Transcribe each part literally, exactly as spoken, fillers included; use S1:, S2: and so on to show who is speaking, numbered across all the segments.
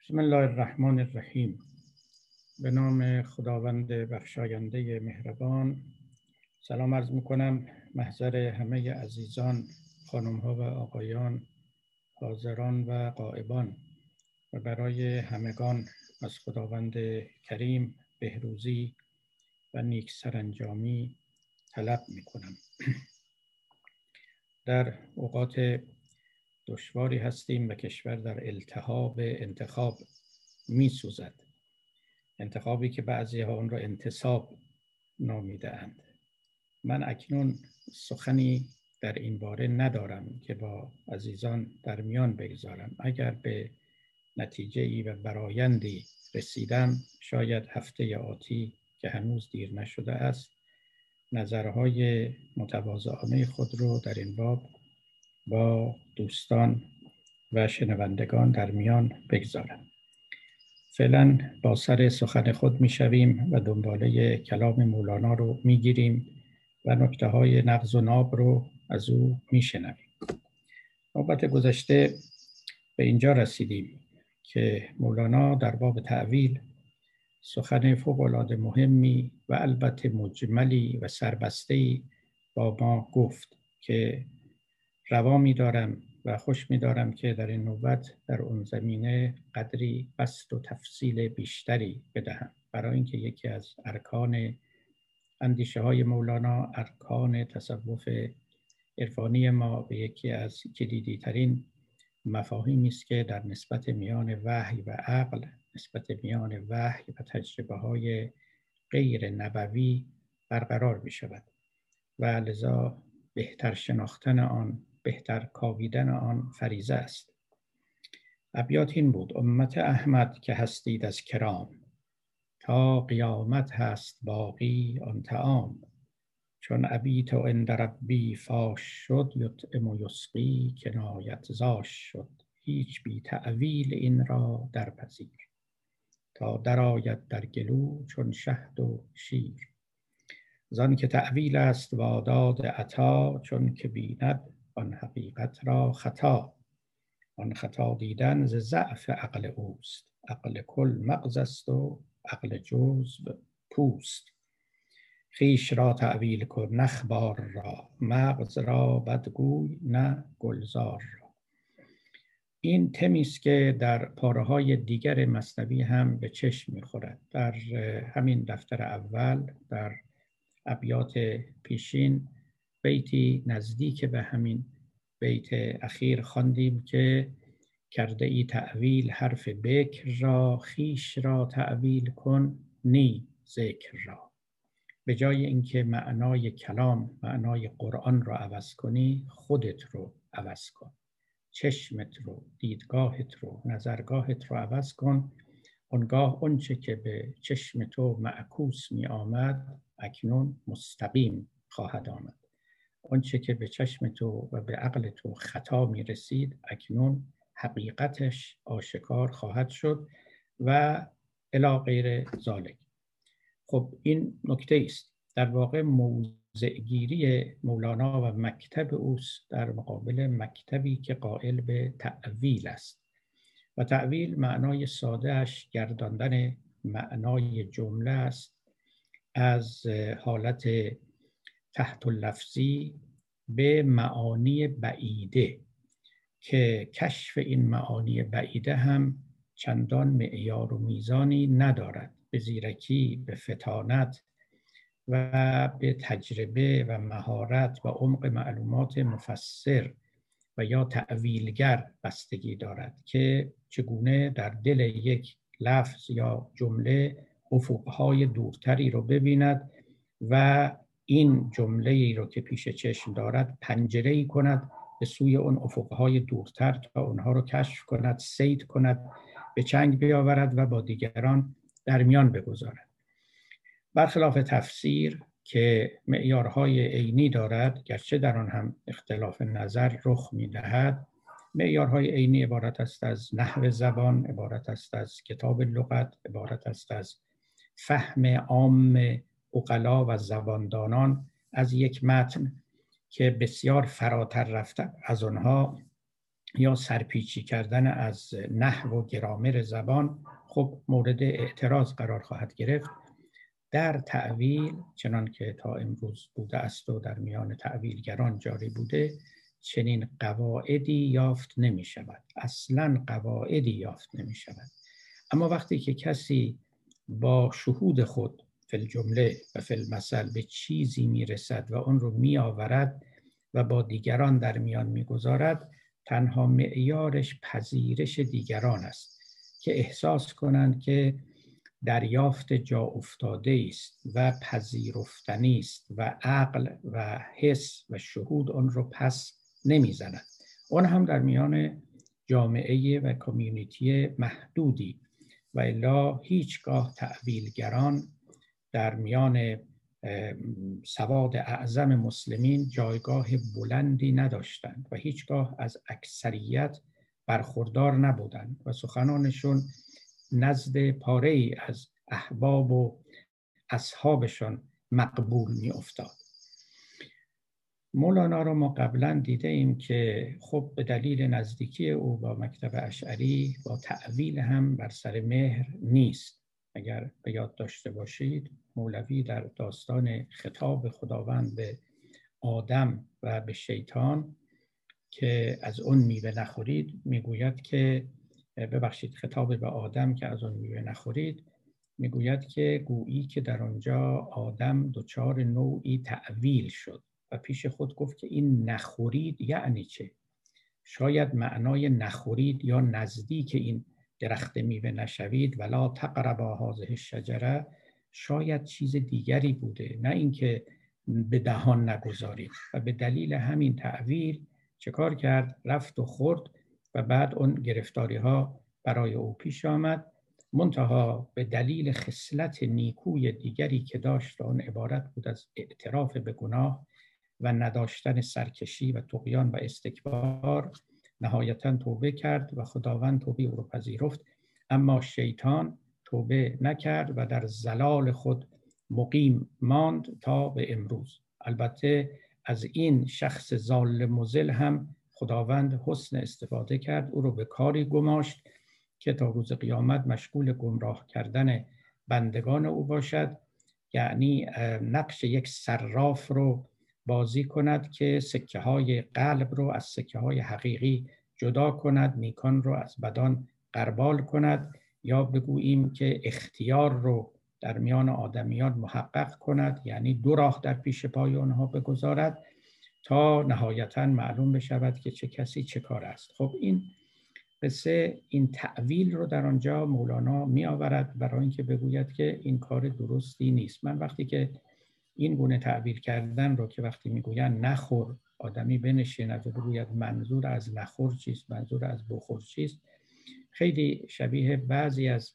S1: بسم الله الرحمن الرحیم. به نام خداوند بخشاینده مهربان. سلام عرض میکنم محضر همه عزیزان، خانم ها و آقایان، حاضران و غایبان، و برای همگان از خداوند کریم بهروزی و نیک سرانجامی طلب میکنم. در اوقات دشواری هستیم و کشور در التهاب انتخاب می سوزد. انتخابی که بعضی ها اون را انتصاب نامیده اند. من اکنون سخنی در این باره ندارم که با عزیزان در میان بگذارم. اگر به نتیجه ای و برایندی رسیدم، شاید هفته آتی که هنوز دیر نشده است، نظرهای متواضعانه خود رو در این باب با دوستان و شنوندگان در میان بگذارم. فعلا با سر سخن خود میشویم و دنباله کلام مولانا رو میگیریم و نکته های نغز و ناب رو از او میشنویم. نوبت گذشته به اینجا رسیدیم که مولانا در باب تأویل سخن فوق‌العاده مهمی و البته مجملی و سربسته‌ای با ما گفت که روا می‌دارم و خوش می‌دارم که در این نوبت در اون زمینه قدری بسط و تفصیل بیشتری بدهم، برای اینکه یکی از ارکان اندیشه های مولانا، ارکان تصوف عرفانی ما، به یکی از کلیدی ترین مفاهیمی است که در نسبت میان وحی و عقل، نسبت میان وحی و تجربه های غیر نبوی برقرار می شود و لذا بهتر شناختن آن، بهتر کاویدن آن فریضه است. ابیات این بود: امت احمد که هستید از کرام، تا قیامت هست باقی آن طعام. چون ابیت عند ربی فاش شد، یطعم و یسقی کنایت زاش شد. هیچ بی تأویل این را در پذیر، تا درآید در گلو چون شهد و شیر. زان که تأویل است واداد عطا، چون که بیند آن حقیقت را خطا. آن خطا دیدن ز ضعف عقل اوست، عقل کل مغز است و عقل جزو پوست. خویش را تأویل کن نه اخبار را، مغز را بدگوی نه گلزار را. این تمی است که در پاره‌های دیگر مثنوی هم به چشم می‌خورد. در همین دفتر اول در ابیات پیشین بیتی نزدیک به همین بیت اخیر خواندیم که کرده ای تأویل حرف بکر را، خویش را تأویل کن نی ذکر را. به جای اینکه معنای کلام، معنای قرآن رو عوض کنی، خودت رو عوض کن. چشمت رو، دیدگاهت رو، نظرگاهت رو عوض کن. اونگاه اونچه که به چشم تو معکوس می آمد، اکنون مستقیم خواهد آمد. اونچه که به چشم تو و به عقل تو خطا می رسید، اکنون حقیقتش آشکار خواهد شد و الی غیر ذالک. خب این نکته است. در واقع موضعگیری مولانا و مکتب اوست در مقابل مکتبی که قائل به تأویل است. و تأویل معنای سادهش گرداندن معنای جمله است از حالت تحت اللفظی به معانی بعیده، که کشف این معانی بعیده هم چندان معیار و میزانی ندارد. به زیرکی، به فطانت و به تجربه و مهارت و عمق معلومات مفسر و یا تأویلگر بستگی دارد که چگونه در دل یک لفظ یا جمله افقهای دورتری رو ببیند و این جمله ای رو که پیش چشم دارد پنجره‌ای کند به سوی اون افقهای دورتر تا اونها رو کشف کند، صید کند، به چنگ بیاورد و با دیگران در میان بگذارد. برخلاف تفسیر که معیارهای عینی دارد، گرچه در آن هم اختلاف نظر رخ می‌دهد، معیارهای عینی عبارت است از نحو زبان، عبارت است از کتاب لغت، عبارت است از فهم عام عقلا و زباندانان از یک متن که بسیار فراتر رفته از آنها یا سرپیچی کردن از نحو و گرامر زبان خب مورد اعتراض قرار خواهد گرفت. در تأویل چنان که تا امروز بوده است و در میان تأویلگران جاری بوده، چنین قواعدی یافت نمی شود، اصلاً قواعدی یافت نمی شود. اما وقتی که کسی با شهود خود فی الجمله و فی المثل به چیزی می رسد و اون رو می آورد و با دیگران در میان می گذارد، تنها معیارش پذیرش دیگران است که احساس کنند که دریافت جا افتاده است و پذیرفتنی است و عقل و حس و شهود اون رو پس نمیزند. اون هم در میان جامعه و کامیونیتی محدودی، و الا هیچگاه تأویلگران در میان سواد اعظم مسلمین جایگاه بلندی نداشتند و هیچگاه از اکثریت برخوردار نبودند و سخنانشون نزد پاره ای از احباب و اصحابشان مقبول می افتاد. مولانا رو ما قبلا دیده ایم که خب به دلیل نزدیکی او با مکتب اشعری با تأویل هم بر سر مهر نیست. اگر به یاد داشته باشید مولوی در داستان خطاب خداوند به آدم و به شیطان که از اون میوه نخورید میگوید که ببخشید خطاب به آدم که از اون میوه نخورید میگوید که گویی که در آنجا آدم دچار نوعی تأویل شد و پیش خود گفت که این نخورید یعنی چه؟ شاید معنای نخورید یا نزدیک این درخت میوه نشوید ولا تقربا هذه الشجره شاید چیز دیگری بوده، نه اینکه به دهان نگذارید. و به دلیل همین تأویل چه کار کرد؟ رفت و خورد و بعد اون گرفتاری ها برای او پیش آمد. منتها به دلیل خصلت نیکوی دیگری که داشت، اون عبارت بود از اعتراف به گناه و نداشتن سرکشی و طغیان و استکبار، نهایتاً توبه کرد و خداوند توبه او رو پذیرفت. اما شیطان توبه نکرد و در ضلال خود مقیم ماند تا به امروز. البته از این شخص ظالم و مضل هم خداوند حسن استفاده کرد، او رو به کاری گماشت که تا روز قیامت مشغول گمراه کردن بندگان او باشد، یعنی نقش یک صراف رو بازی کند که سکه های قلب رو از سکه های حقیقی جدا کند، نیکان رو از بدان غربال کند، یا بگوییم که اختیار رو در میان آدمیان محقق کند، یعنی دو راه در پیش پای آنها بگذارد تا نهایتاً معلوم بشود که چه کسی چه کار است. خب این قصه این تأویل رو در آنجا مولانا می آورد برای اینکه بگوید که این کار درستی نیست. من وقتی که این گونه تعبیر کردن رو که وقتی میگوین نخور آدمی بنشیند و بگوید منظور از نخور چیست، منظور از بخور چیست، خیلی شبیه بعضی از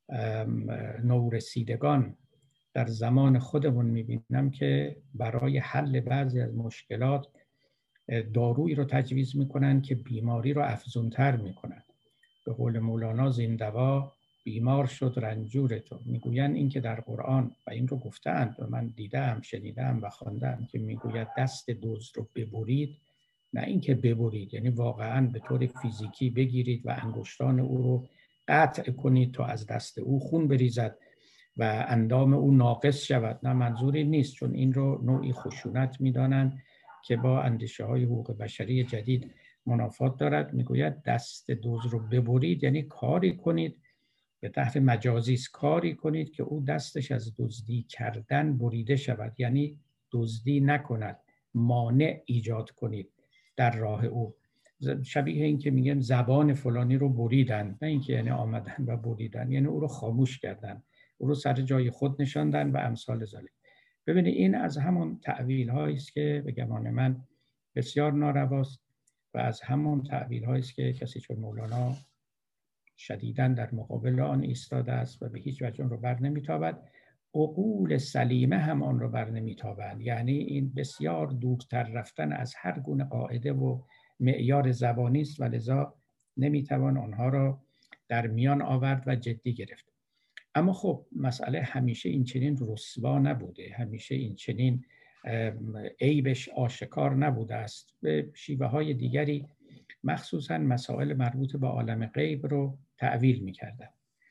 S1: نورسیدگان در زمان خودمون میبینم که برای حل بعضی از مشکلات دارویی رو تجویز میکنن که بیماری رو افزونتر میکنن. به قول مولانا زین دوا بیمار شد رنجور تو. میگوین این که در قرآن و این رو گفتند و من دیدم شنیدم و خواندم که میگوید دست دزد رو ببرید، نه اینکه ببرید یعنی واقعا به طور فیزیکی بگیرید و انگشتان او رو قطع کنید تا از دست او خون بریزد و اندام او ناقص شود، نه منظوری نیست، چون این رو نوعی خشونت میدانند که با اندیشه های حقوق بشری جدید منافات دارد. میگوید دست دزد رو ببرید یعنی کاری کنید، به تحت مجازی است، کاری کنید که او دستش از دزدی کردن بریده شود، یعنی دزدی نکند، مانع ایجاد کنید در راه او. شبیه این که میگن زبان فلانی رو بریدن، نه اینکه یعنی آمدن و بریدن، یعنی او رو خاموش کردن، او رو سر جای خود نشاندن و امثال ذلک. ببینید این از همون تأویل هایی است که به گمان من بسیار نارواست و از همون تأویل هایی است که کسی چون مولانا شدیداً در مقابل آن ایستاده است و به هیچ وجه آن رو بر نمیتابد. عقول سلیمه هم آن رو بر نمیتابند، یعنی این بسیار دورتر رفتن از هر گونه قاعده و معیار زبانی است و لذا نمیتوان آنها را در میان آورد و جدی گرفت. اما خب مسئله همیشه این چنین رسوا نبوده، همیشه این چنین عیبش آشکار نبوده است. به شیوه های دیگری مخصوصاً مسائل مربوط به عالم غیب رو تأویل می‌کردند.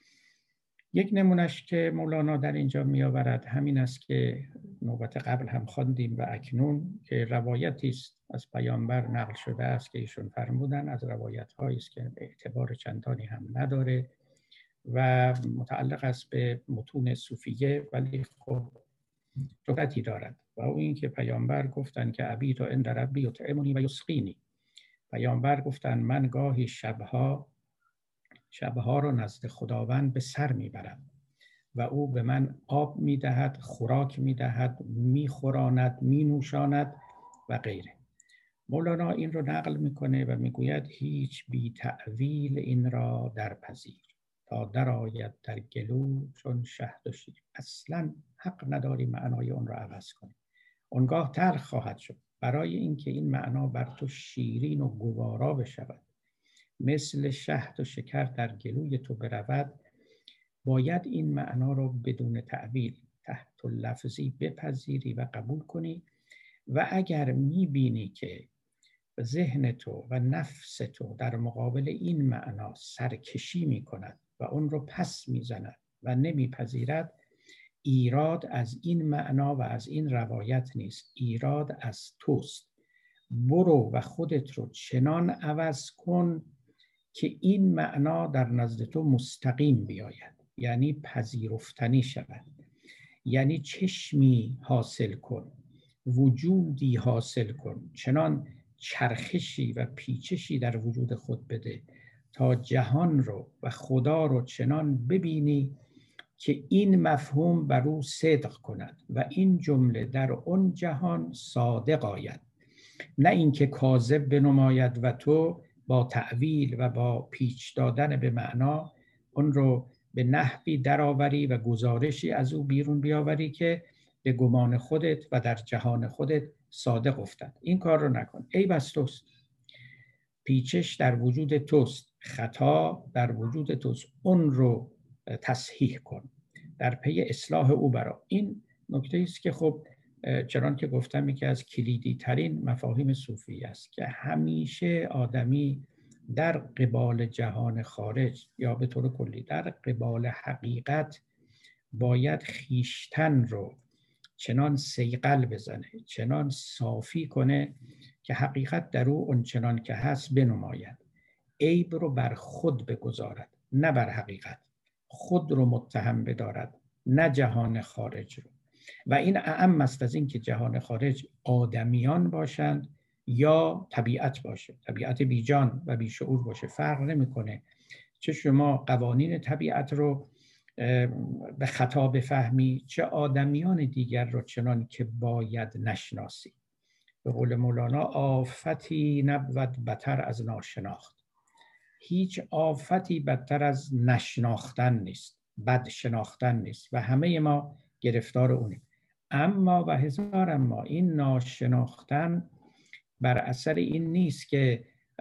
S1: یک نمونش که مولانا در اینجا می‌آورد همین است که نوبت قبل هم خواندیم و اکنون که روایتی است از پیامبر نقل شده است که ایشون فرمودن، از روایت‌هایی است که اعتبار چندانی هم نداره و متعلق است به متون صوفیه، ولی خب جهتی دارد و او این که پیامبر گفتند که ابیت عند ربی یطعمنی و یسقینی. پیامبر گفتند من گاهی شبها شبها رو نزد خداوند به سر میبرم و او به من آب میدهد، خوراک میدهد، میخوراند، مینوشاند و غیره. مولانا این رو نقل میکنه و میگوید هیچ بی تأویل این را در پذیر تا در آید در گلو چون شهد و شیر. اصلا حق نداری معنای اون را عوض کنی. اونگاه تلخ خواهد شد. برای اینکه این معنا بر تو شیرین و گوارا بشود، مثل شهد و شکر در گلوی تو برود، باید این معنا رو بدون تأویل تحت لفظی بپذیری و قبول کنی. و اگر میبینی که ذهن تو و نفس تو در مقابل این معنا سرکشی میکند و اون رو پس میزند و نمیپذیرد، ایراد از این معنا و از این روایت نیست، ایراد از توست. برو و خودت رو چنان عوض کن که این معنا در نزد تو مستقیم بیاید، یعنی پذیرفتنی شود، یعنی چشمی حاصل کن، وجودی حاصل کن، چنان چرخشی و پیچشی در وجود خود بده تا جهان رو و خدا رو چنان ببینی که این مفهوم بر او صدق کند و این جمله در اون جهان صادق آید، نه اینکه کاذب بنماید و تو با تأویل و با پیچ دادن به معنا اون رو به نحوی درآوری و گزارشی از او بیرون بیاوری که به گمان خودت و در جهان خودت صادق افتد. این کار رو نکن. عیب از توست، پیچش در وجود توست، خطا در وجود توست، اون رو تصحیح کن، در پی اصلاح او برا. این نکته است که خب چنان که گفتم یکی از کلیدی ترین مفاهیم صوفی است که همیشه آدمی در قبال جهان خارج یا به طور کلی در قبال حقیقت باید خیشتن رو چنان صیقل بزنه، چنان صافی کنه که حقیقت در او اون چنان که هست بنماید. عیب رو بر خود بگذارد نه بر حقیقت، خود رو متهم بدارد نه جهان خارج رو. و این اعم است از این که جهان خارج آدمیان باشند یا طبیعت باشه، طبیعت بی جان و بی شعور باشه، فرق نمیکنه. چه شما قوانین طبیعت رو به خطا بفهمی، چه آدمیان دیگر رو چنان که باید نشناسی. به قول مولانا آفتی نبود بتر از ناشناخت. هیچ آفتی بدتر از نشناختن نیست، بد شناختن نیست و همه ما گرفتار اونیم. اما و هزار اما این ناشناختن بر اثر این نیست که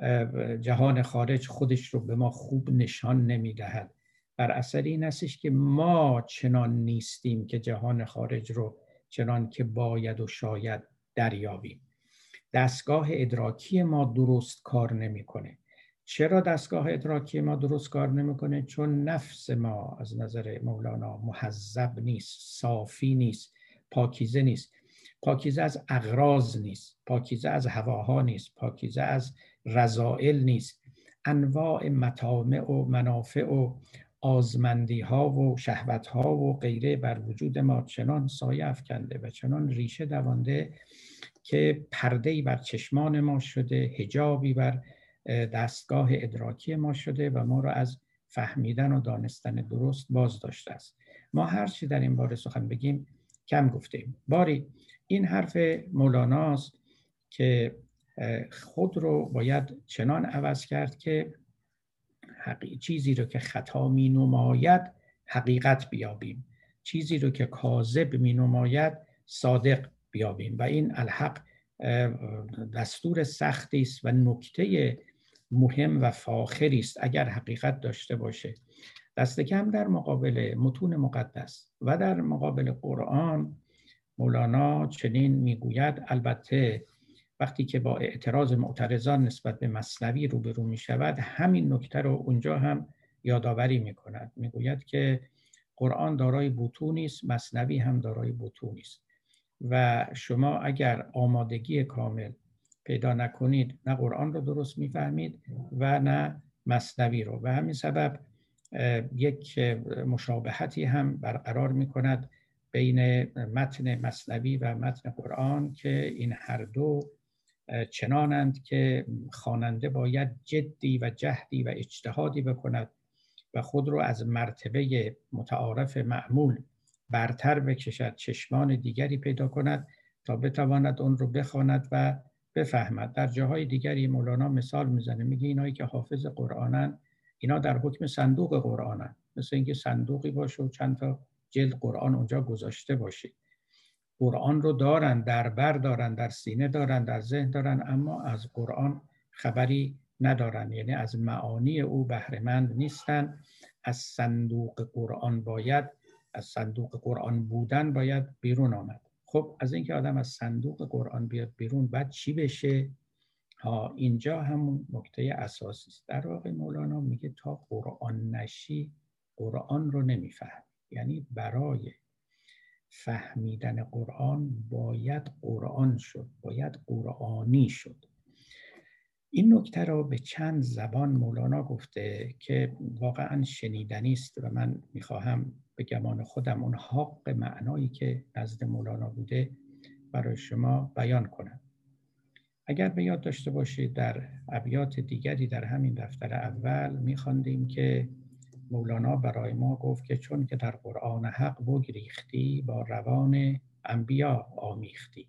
S1: جهان خارج خودش رو به ما خوب نشان نمیدهد، بر اثر این هستش که ما چنان نیستیم که جهان خارج رو چنان که باید و شاید دریابیم. دستگاه ادراکی ما درست کار نمیکنه. چرا دستگاه ادراکی ما درست کار نمیکنه؟ چون نفس ما از نظر مولانا مهذب نیست، صافی نیست، پاکیزه نیست. پاکیزه از اغراض نیست، پاکیزه از هواها نیست، پاکیزه از رذائل نیست. انواع مطامع و منافع و آزمندی ها و شهوت ها و غیره بر وجود ما چنان سایه افکنده و چنان ریشه دوانده که پرده‌ای بر چشمان ما شده، حجابی بر دستگاه ادراکی ما شده و ما را از فهمیدن و دانستن درست باز داشته است. ما هر چی در این باره سخن بگیم کم گفتیم. باری این حرف مولاناست که خود رو باید چنان عوض کرد که حقیقی چیزی رو که خطا می نماید حقیقت بیابیم، چیزی رو که کاذب می نماید صادق بیابیم. و این الحق دستور سختی است و نکته مهم و فاخری است اگر حقیقت داشته باشه. دست کم در مقابل متون مقدس و در مقابل قرآن مولانا چنین میگوید. البته وقتی که با اعتراض معترضان نسبت به مثنوی روبرو می شود، همین نکته رو اونجا هم یادآوری می کند. می گوید که قرآن دارای بطونی است، مثنوی هم دارای بطونی است و شما اگر آمادگی کامل پیدا نکنید، نه قرآن رو درست میفهمید و نه مثنوی رو. و همین سبب یک مشابهتی هم برقرار می کند بین متن مثنوی و متن قرآن که این هر دو چنانند که خواننده باید جدی و جهدی و اجتهادی بکند و خود رو از مرتبه متعارف معمول برتر بکشد، چشمان دیگری پیدا کند تا بتواند اون رو بخواند و بفهمد. در جاهای دیگری مولانا مثال میزنه، میگه اینایی که حافظ قرآنن اینا در حکم صندوق قرآنن، مثل اینکه صندوقی باشه و چند تا جلد قرآن اونجا گذاشته باشه. قرآن رو دارن، در بر دارن، در سینه دارن، در ذهن دارن، اما از قرآن خبری ندارن، یعنی از معانی او بهره مند نیستن. از صندوق قرآن باید، از صندوق قرآن بودن باید بیرون آمد. خب از اینکه آدم از صندوق قرآن بیاد بیرون، بعد چی بشه؟ ها، اینجا همون نکته اساسی است. در واقع مولانا میگه تا قرآن نشی قرآن رو نمیفهم، یعنی برای فهمیدن قرآن باید قرآن شد، باید قرآنی شد. این نکته را به چند زبان مولانا گفته که واقعا شنیدنی است و من میخواهم به گمان خودم اون حق معنایی که نزد مولانا بوده برای شما بیان کنم. اگر به یاد داشته باشید در ابیات دیگری در همین دفتر اول میخواندیم که مولانا برای ما گفت که چون که در قرآن حق بگریختی، با روان انبیا آمیختی.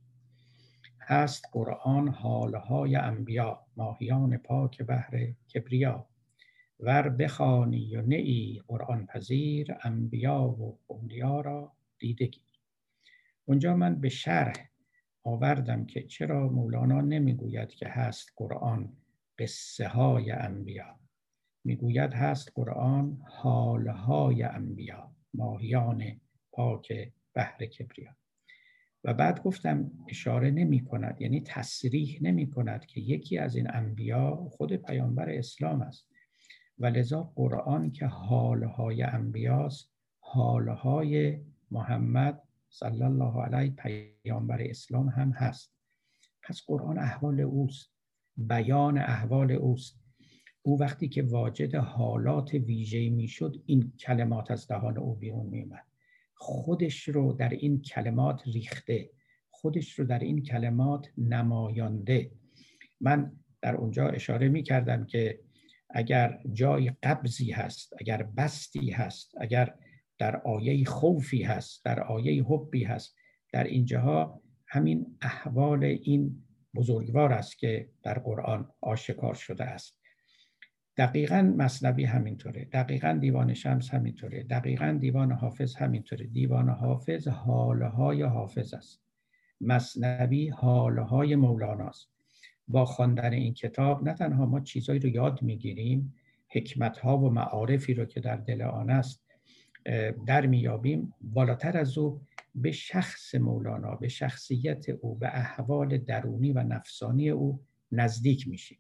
S1: هست قرآن حالهای انبیا، ماهیان پاک بحر کبریا. ور بخوانی و نه ای قرآن پذیر، انبیا و اولیا را دیده گیر. اونجا من به شرح آوردم که چرا مولانا نمیگوید که هست قرآن قصه های انبیا، میگوید هست قرآن حالهای انبیا، ماهیان پاک بحر کبریا. و بعد گفتم اشاره نمی کند، یعنی تصریح نمی کند که یکی از این انبیا خود پیامبر اسلام است و لذا قرآن که حالهای انبیاست، حالهای محمد صلی الله علیه پیامبر اسلام هم هست. پس قرآن احوال اوست، بیان احوال اوست. او وقتی که واجد حالات ویژه‌ای میشد، این کلمات از دهان او بیرون میومد. خودش رو در این کلمات ریخته، خودش رو در این کلمات نمایانده. من در اونجا اشاره می کردم که اگر جای قبضی هست، اگر بستی هست، اگر در آیه خوفی هست، در آیه حبی هست، در اینجاها همین احوال این بزرگوار است که در قرآن آشکار شده است. دقیقاً مثنوی همینطوره، دقیقاً دیوان شمس همینطوره، دقیقاً دیوان حافظ همینطوره. دیوان حافظ حالهای حافظ است، مثنوی حالهای مولاناست. با خواندن این کتاب نه تنها ما چیزایی رو یاد میگیریم، حکمتها و معارفی رو که در دل آن است در میابیم، بالاتر از او به شخص مولانا، به شخصیت او، به احوال درونی و نفسانی او نزدیک میشیم.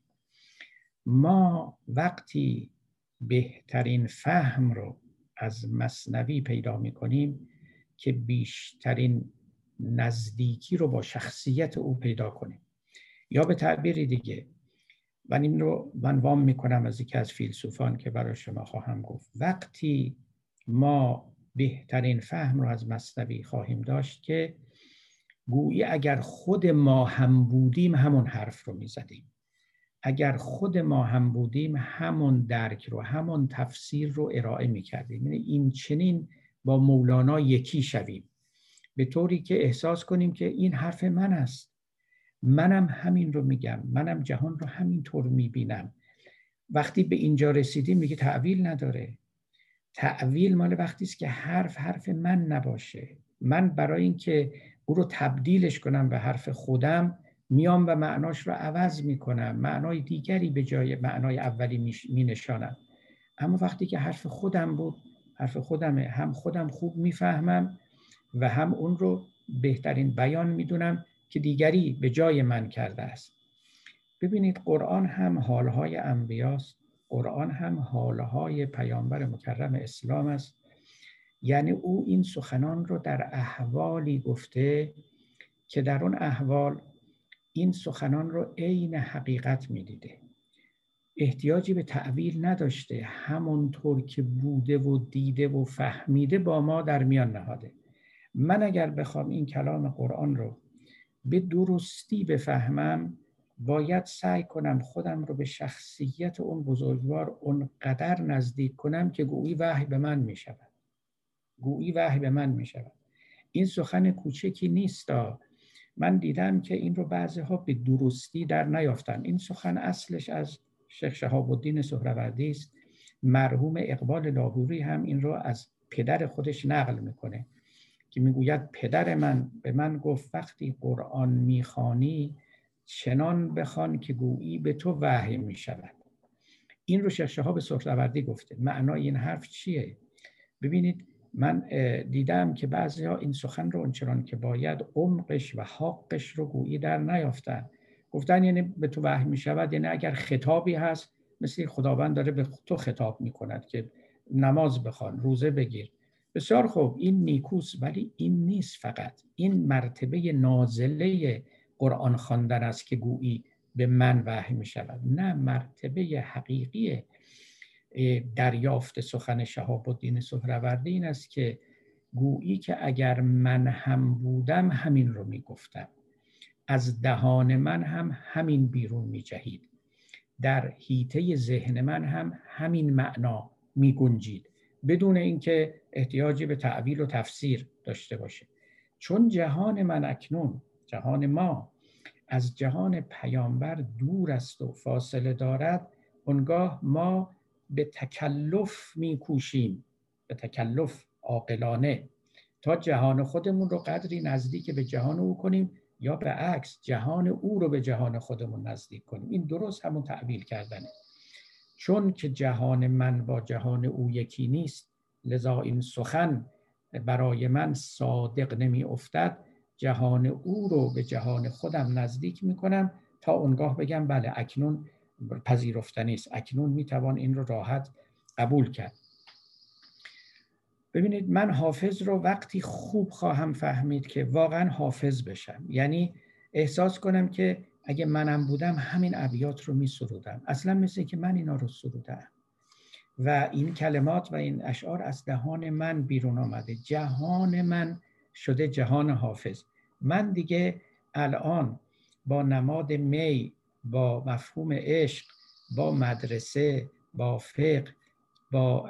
S1: ما وقتی بهترین فهم رو از مثنوی پیدا میکنیم که بیشترین نزدیکی رو با شخصیت او پیدا کنیم. یا به تعبیر دیگه، من این رو من وام میکنم از یکی از فیلسوفان که برای شما خواهم گفت، وقتی ما بهترین فهم رو از مثنوی خواهیم داشت که گویی اگر خود ما هم بودیم همون حرف رو میزدیم، اگر خود ما هم بودیم همون درک رو، همون تفسیر رو ارائه میکردیم. یعنی این چنین با مولانا یکی شویم، به طوری که احساس کنیم که این حرف من است، منم همین رو میگم، منم جهان رو همین طور میبینم. وقتی به اینجا رسیدیم میگه تعویل نداره. تعویل مال وقتی است که حرف حرف من نباشه. من برای اینکه او رو تبدیلش کنم به حرف خودم میام و معناش رو عوض میکنم، معنای دیگری به جای معنای اولی مینشانم. اما وقتی که حرف خودم بود، حرف خودمه، هم خودم خوب میفهمم و هم اون رو بهترین بیان میدونم که دیگری به جای من کرده است. ببینید قرآن هم حالهای انبیاست، قرآن هم حالهای پیامبر مکرم اسلام است. یعنی او این سخنان رو در احوالی گفته که در اون احوال این سخنان رو عین حقیقت می‌دیده، احتیاجی به تعبیر نداشته، همونطور که بوده و دیده و فهمیده با ما در میان نهاده. من اگر بخوام این کلام قرآن رو به درستی بفهمم، باید سعی کنم خودم رو به شخصیت اون بزرگوار اونقدر نزدیک کنم که گویی وحی به من می شود. گویی وحی به من می شود. این سخن کوچکی نیست. من دیدم که این رو بعضی ها به درستی در نیافتن. این سخن اصلش از شیخ شهاب الدین سهروردی است. مرحوم اقبال لاهوری هم این رو از پدر خودش نقل میکنه که میگوید پدر من به من گفت وقتی قرآن میخوانی چنان بخوان که گویی به تو وحی میشود. این رو شیخ شهاب سهروردی گفته. معنای این حرف چیه؟ ببینید من دیدم که بعضی ها این سخن رو اونچنان که باید عمقش و حقش رو گویی در نیافتن. گفتن یعنی به تو وحی می شود، یعنی اگر خطابی هست مثل خداوند داره به تو خطاب می کند که نماز بخوان، روزه بگیر. بسیار خوب، این نیکوست، ولی این نیست. فقط این مرتبه نازله قرآن خواندن است که گویی به من وحی می شود. نه، مرتبه حقیقی دریافت سخن شهاب الدین سهروردی این است که گویی که اگر من هم بودم همین رو می گفتم، از دهان من هم همین بیرون می جهید، در حیطه ذهن من هم همین معنا می گنجید، بدون اینکه احتیاجی به تعبیر و تفسیر داشته باشه. چون جهان من اکنون، جهان ما، از جهان پیامبر دور است و فاصله دارد، اونگاه ما به تکلف میکوشیم، به تکلف عاقلانه، تا جهان خودمون رو قدری نزدیک به جهان او کنیم، یا به عکس جهان او رو به جهان خودمون نزدیک کنیم. این درست همون تعبیر کردنه. چون که جهان من با جهان او یکی نیست، لذا این سخن برای من صادق نمی افتد. جهان او رو به جهان خودم نزدیک می کنم تا اونگاه بگم بله اکنون پذیرفتنی است، اکنون می توان این رو راحت قبول کرد. ببینید من حافظ رو وقتی خوب خواهم فهمید که واقعا حافظ بشم، یعنی احساس کنم که اگه منم بودم همین ابیات رو می سرودم، اصلا مثل که من اینا رو سرودم و این کلمات و این اشعار از دهان من بیرون آمده، جهان من شده جهان حافظ. من دیگه الان با نماد می، با مفهوم عشق، با مدرسه، با فقه، با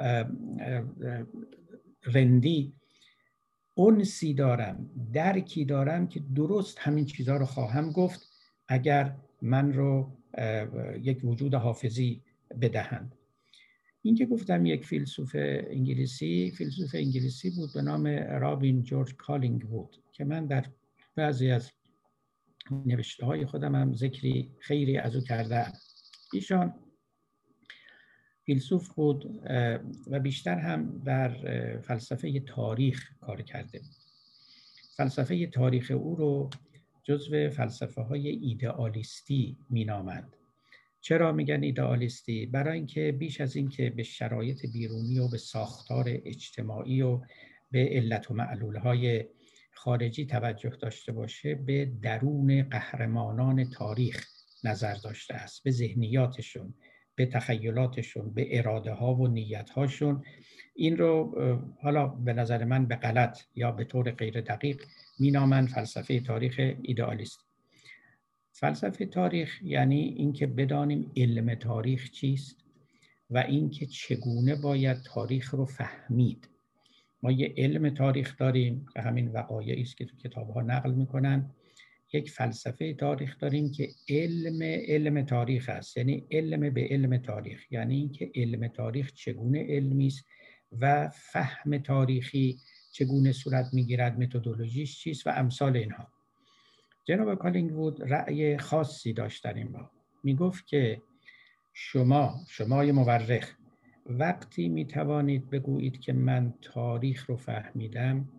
S1: رندی انسی دارم، درکی دارم که درست همین چیزها رو خواهم گفت اگر من رو یک وجود حافظی بدهند. این که گفتم یک فیلسوف انگلیسی، فیلسوف انگلیسی بود به نام رابین جورج کالینگوود که من در بعضی از نوشته های خودم هم ذکری خیری از او کردم. ایشان فیلسوف بود و بیشتر هم در فلسفه تاریخ کار کرده بود. فلسفه تاریخ او رو جزو فلسفه های ایدئالیستی می نامند. چرا میگن ایدئالیستی؟ برای اینکه بیش از این که به شرایط بیرونی و به ساختار اجتماعی و به علت و معلولهای خارجی توجه داشته باشه، به درون قهرمانان تاریخ نظر داشته است، به ذهنیاتشون، به تخیلاتشون، به اراده ها و نیت هاشون. این رو حالا به نظر من به غلط یا به طور غیر دقیق مینامند فلسفه تاریخ ایدئالیست. فلسفه تاریخ یعنی اینکه بدانیم علم تاریخ چیست و اینکه چگونه باید تاریخ رو فهمید. ما یه علم تاریخ داریم که همین وقایعی است که تو کتاب‌ها نقل می‌کنن. یک فلسفه تاریخ داریم که علم علم تاریخ است، یعنی علم به علم تاریخ، یعنی اینکه علم تاریخ چگونه علمی است و فهم تاریخی چگونه صورت می‌گیرد، متدولوژیش چیست و امثال اینها. جناب کالینگوود رأی خاصی داشت در این باب. میگفت که شما شمای مورخ وقتی میتوانید بگویید که من تاریخ رو فهمیدم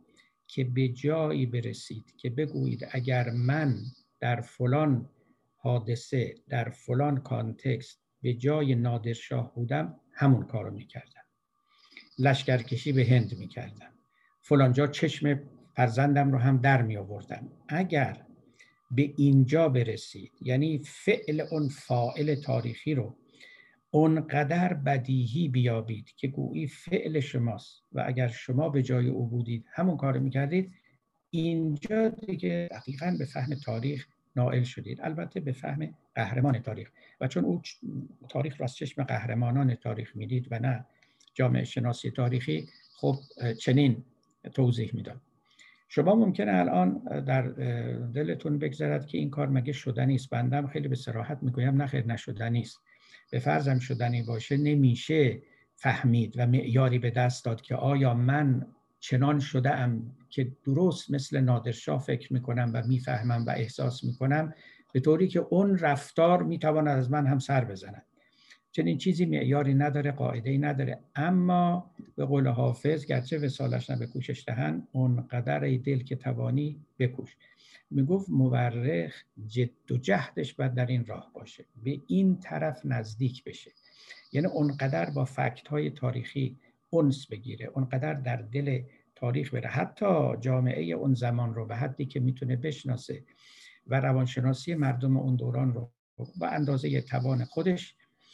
S1: که به جایی برسید که بگویید اگر من در فلان حادثه در فلان کانتکست به جای نادرشاه بودم همون کارو میکردم، لشکرکشی به هند میکردم، فلان جا چشم فرزندم رو هم در می آوردم. اگر به اینجا برسید، یعنی فعل اون فاعل تاریخی رو اونقدر بدیهی بیابید که گویی فعل شماست و اگر شما به جای او بودید همون کار میکردید، اینجا دیگه دقیقاً به فهم تاریخ نائل شدید. البته به فهم قهرمان تاریخ، و چون او تاریخ را از چشم قهرمانان تاریخ میدید و نه جامعه شناسی تاریخی، خب چنین توضیح میداد. شما ممکنه الان در دلتون بگذرد که این کار مگه شدنی است. بندم خیلی به صراحت میگویم نخیر، نشدنی است. به فرضم شدنی باشه نمیشه فهمید و معیاری به دست داد که آیا من چنان شده ام که درست مثل نادرشاه فکر میکنم و میفهمم و احساس میکنم به طوری که اون رفتار میتواند از من هم سر بزند. چنین چیزی معیاری نداره، قاعده‌ای نداره. اما به قول حافظ گرچه وصالش نه به کوشش دهن، اون قدر ای دل که توانی بکوش. میگفت مورخ جد و جهدش باید در این راه باشه، به این طرف نزدیک بشه، یعنی اونقدر با فکت های تاریخی انس بگیره، اونقدر در دل تاریخ بره، حتی جامعه اون زمان رو به حدی که میتونه بشناسه و روانشناسی مردم اون دوران رو با اندازه توان خودش،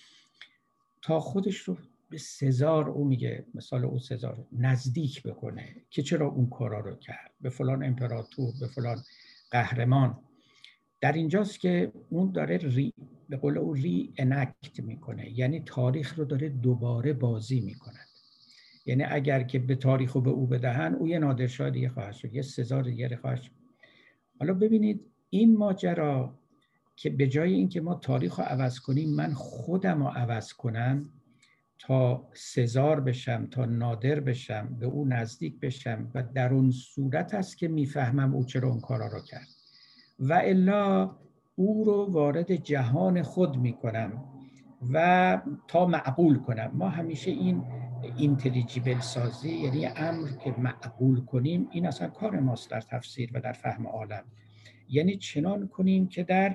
S1: تا خودش رو به سزار، او میگه مثال او سزار، نزدیک بکنه که چرا اون کارا رو کرد، به فلان امپراتور، به فلان قهرمان. در اینجاست که اون داره ری به قول او ری انکت میکنه، یعنی تاریخ رو داره دوباره بازی میکنه. یعنی اگر که به تاریخ رو به او بدهن، او یه نادرشاه دیگه خواهد شد، یه سزار دیگه خواهد شد. حالا ببینید این ماجرا که به جای اینکه ما تاریخ رو عوض کنیم، من خودم رو عوض کنم تا سزار بشم، تا نادر بشم، به او نزدیک بشم، و در اون صورت است که میفهمم او چرا اون کارا رو کرد، و الا او رو وارد جهان خود میکنم و تا معقول کنم. ما همیشه این اینتلیجیبل سازی، یعنی امر که معقول کنیم، این اصلا کار ماست در تفسیر و در فهم عالم. یعنی چنان کنیم که در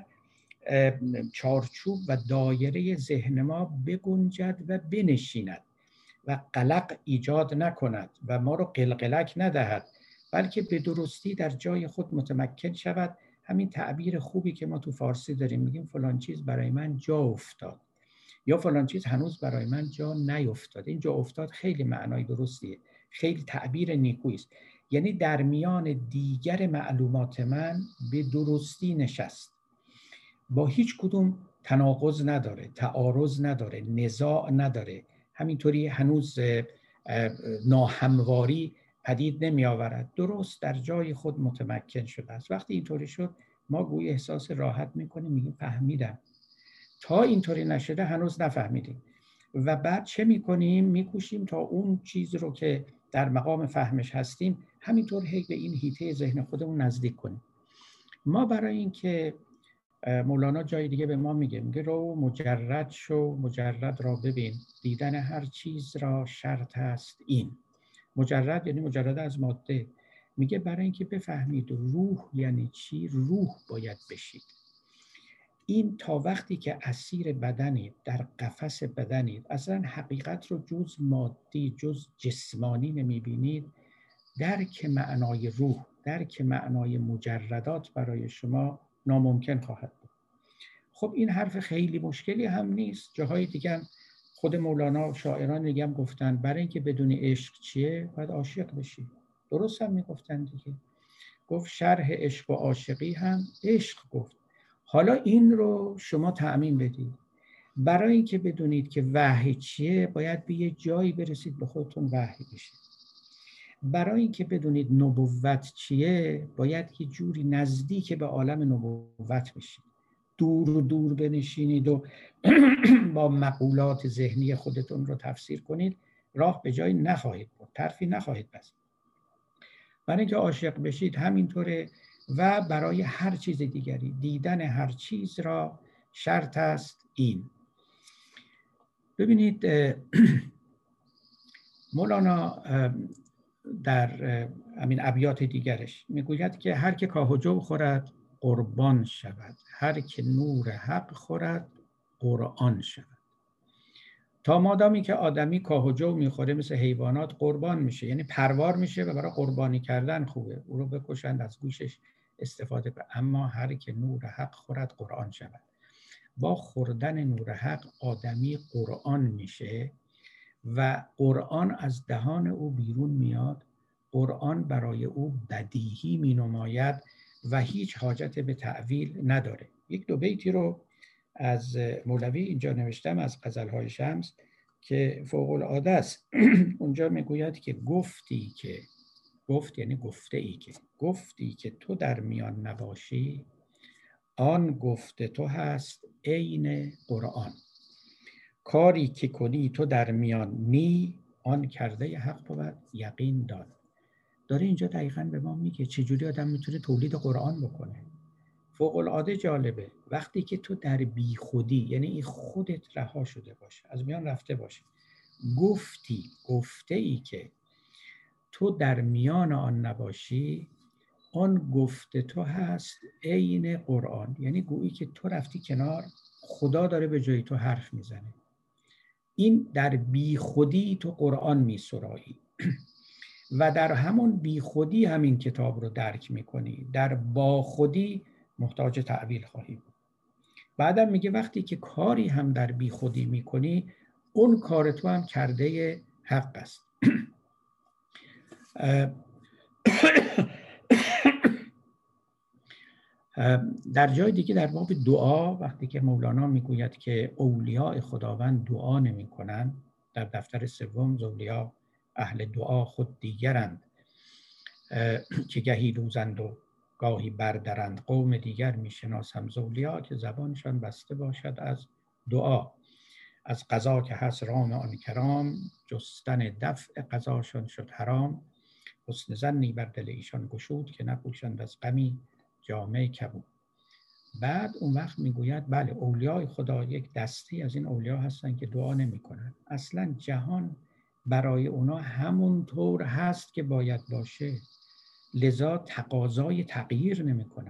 S1: چارچوب و دایره ذهن ما بگنجد و بنشیند و قلق ایجاد نکند و ما رو قلقلک ندهد، بلکه به درستی در جای خود متمکن شود. همین تعبیر خوبی که ما تو فارسی داریم، میگیم فلان چیز برای من جا افتاد، یا فلان چیز هنوز برای من جا نیفتاد. این جا افتاد خیلی معنای درستیه، خیلی تعبیر نیکویی است. یعنی در میان دیگر معلومات من به درستی نشست، با هیچ کدوم تناقض نداره، تعارض نداره، نزاع نداره، همینطوری هنوز ناهمواری پدید نمی آورد، درست در جای خود متمکن شده است. وقتی اینطوری شد ما گویی احساس راحت میکنیم، میگیم فهمیدم. تا اینطوری نشده هنوز نفهمیدیم و بعد چه میکنیم؟ میکوشیم تا اون چیز رو که در مقام فهمش هستیم همینطور هی به این حیطه ذهن خودمون نزدیک کنیم. ما برای اینکه مولانا جای دیگه به ما میگه، میگه رو مجرد شو، مجرد را ببین، دیدن هر چیز را شرط است این. مجرد یعنی مجرد از ماده. میگه برای اینکه بفهمید روح یعنی چی، روح باید بشید. این تا وقتی که اسیر بدنید، در قفس بدنید، اصلا حقیقت رو جز مادی، جز جسمانی نمیبینید، درک معنای روح، درک معنای مجردات برای شما ناممکن خواهد بود. خب این حرف خیلی مشکلی هم نیست. جاهای دیگه خود مولانا و شاعران دیگه هم گفتن برای اینکه بدون عشق چیه باید عاشق بشی. درست هم میگفتن دیگه. گفت شرح عشق و عاشقی هم عشق گفت. حالا این رو شما تعمیم بدید. برای اینکه بدونید که وحی چیه باید به یه جایی برسید به خودتون وحی بشید. برای اینکه بدونید نبوت چیه باید یه جوری نزدیک به عالم نبوت بشید. دور و دور بنشینید و با مقولات ذهنی خودتون رو تفسیر کنید، راه به جایی نخواهید برد، طرفی نخواهید بست. برای اینکه عاشق بشید همینطوره. و برای هر چیز دیگری دیدن هر چیز را شرط است این. ببینید مولانا در همین ابیات دیگرش میگوید که هر که کاه و جو خورد قربان شود، هر که نور حق خورد قرآن شود. تا مادامی که آدمی کاه و جو میخوره مثل حیوانات قربان میشه، یعنی پروار میشه و برای قربانی کردن خوبه، او رو بکشند از گوشش استفاده کنند. اما هر که نور حق خورد قرآن شود. با خوردن نور حق آدمی قرآن میشه و قرآن از دهان او بیرون میاد. قرآن برای او بدیهی می نماید و هیچ حاجت به تأویل نداره. یک دو بیتی رو از مولوی اینجا نوشتم از غزل‌های شمس که فوق العاده است. اونجا میگوید که گفتی که گفت یعنی گفته ای که گفتی که تو در میان نباشی، آن گفته تو هست عین قرآن. کاری که کنی تو در میان نی، آن کرده حق بود یقین دان. داره اینجا دقیقاً به ما میگه چجوری آدم میتونه تولید قرآن بکنه. فوق العاده جالبه وقتی که تو در بی خودی، یعنی این خودت رها شده باشه، از میان رفته باشه، گفتی گفته ای که تو در میان آن نباشی، آن گفته تو هست عین قرآن. یعنی گویی که تو رفتی کنار، خدا داره به جای تو حرف میزنه. این در بی خودی تو قرآن می سرایی و در همون بی خودی همین کتاب رو درک میکنی، در با خودی محتاج تعویل خواهی بود. بعدم میگه وقتی که کاری هم در بی خودی میکنی، اون کار تو هم کرده حق است. در جای دیگه در باب دعا وقتی که مولانا میگوید که اولیاء خداوند دعا نمی کنند، در دفتر سوم اولیا اهل دعا خود دیگرند که گهی روزند و گاهی بردرند، قوم دیگر میشناسم زولیا که زبانشان بسته باشد از دعا. از قضا که هست رام آن کرام، جستن دفع قضاشان شد حرام. حسن ظنی بر دل ایشان گشود، که نپوشند از غمی جامه کبود. بعد اون وقت میگوید بله اولیای خدا یک دستی از این اولیا هستن که دعا نمی کنن. اصلا جهان برای اونا همونطور هست که باید باشه، لذا تقاضای تغییر نمی کنن.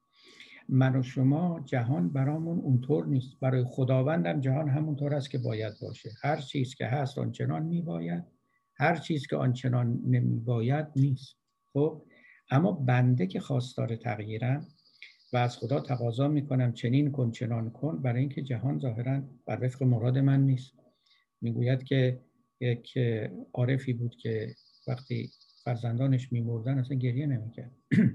S1: من و شما جهان برامون اونطور نیست، برای خداوندم جهان همونطور است که باید باشه. هر چیز که هست آنچنان می باید، هر چیز که آنچنان نمی باید نیست. خب اما بنده که خواستار تغییرم و از خدا تقاضا میکنم چنین کن چنان کن، برای اینکه جهان ظاهراً بر وفق مراد من نیست. میگوید که یک عارفی بود که وقتی فرزندانش میمردن اصلا گریه نمیکرد.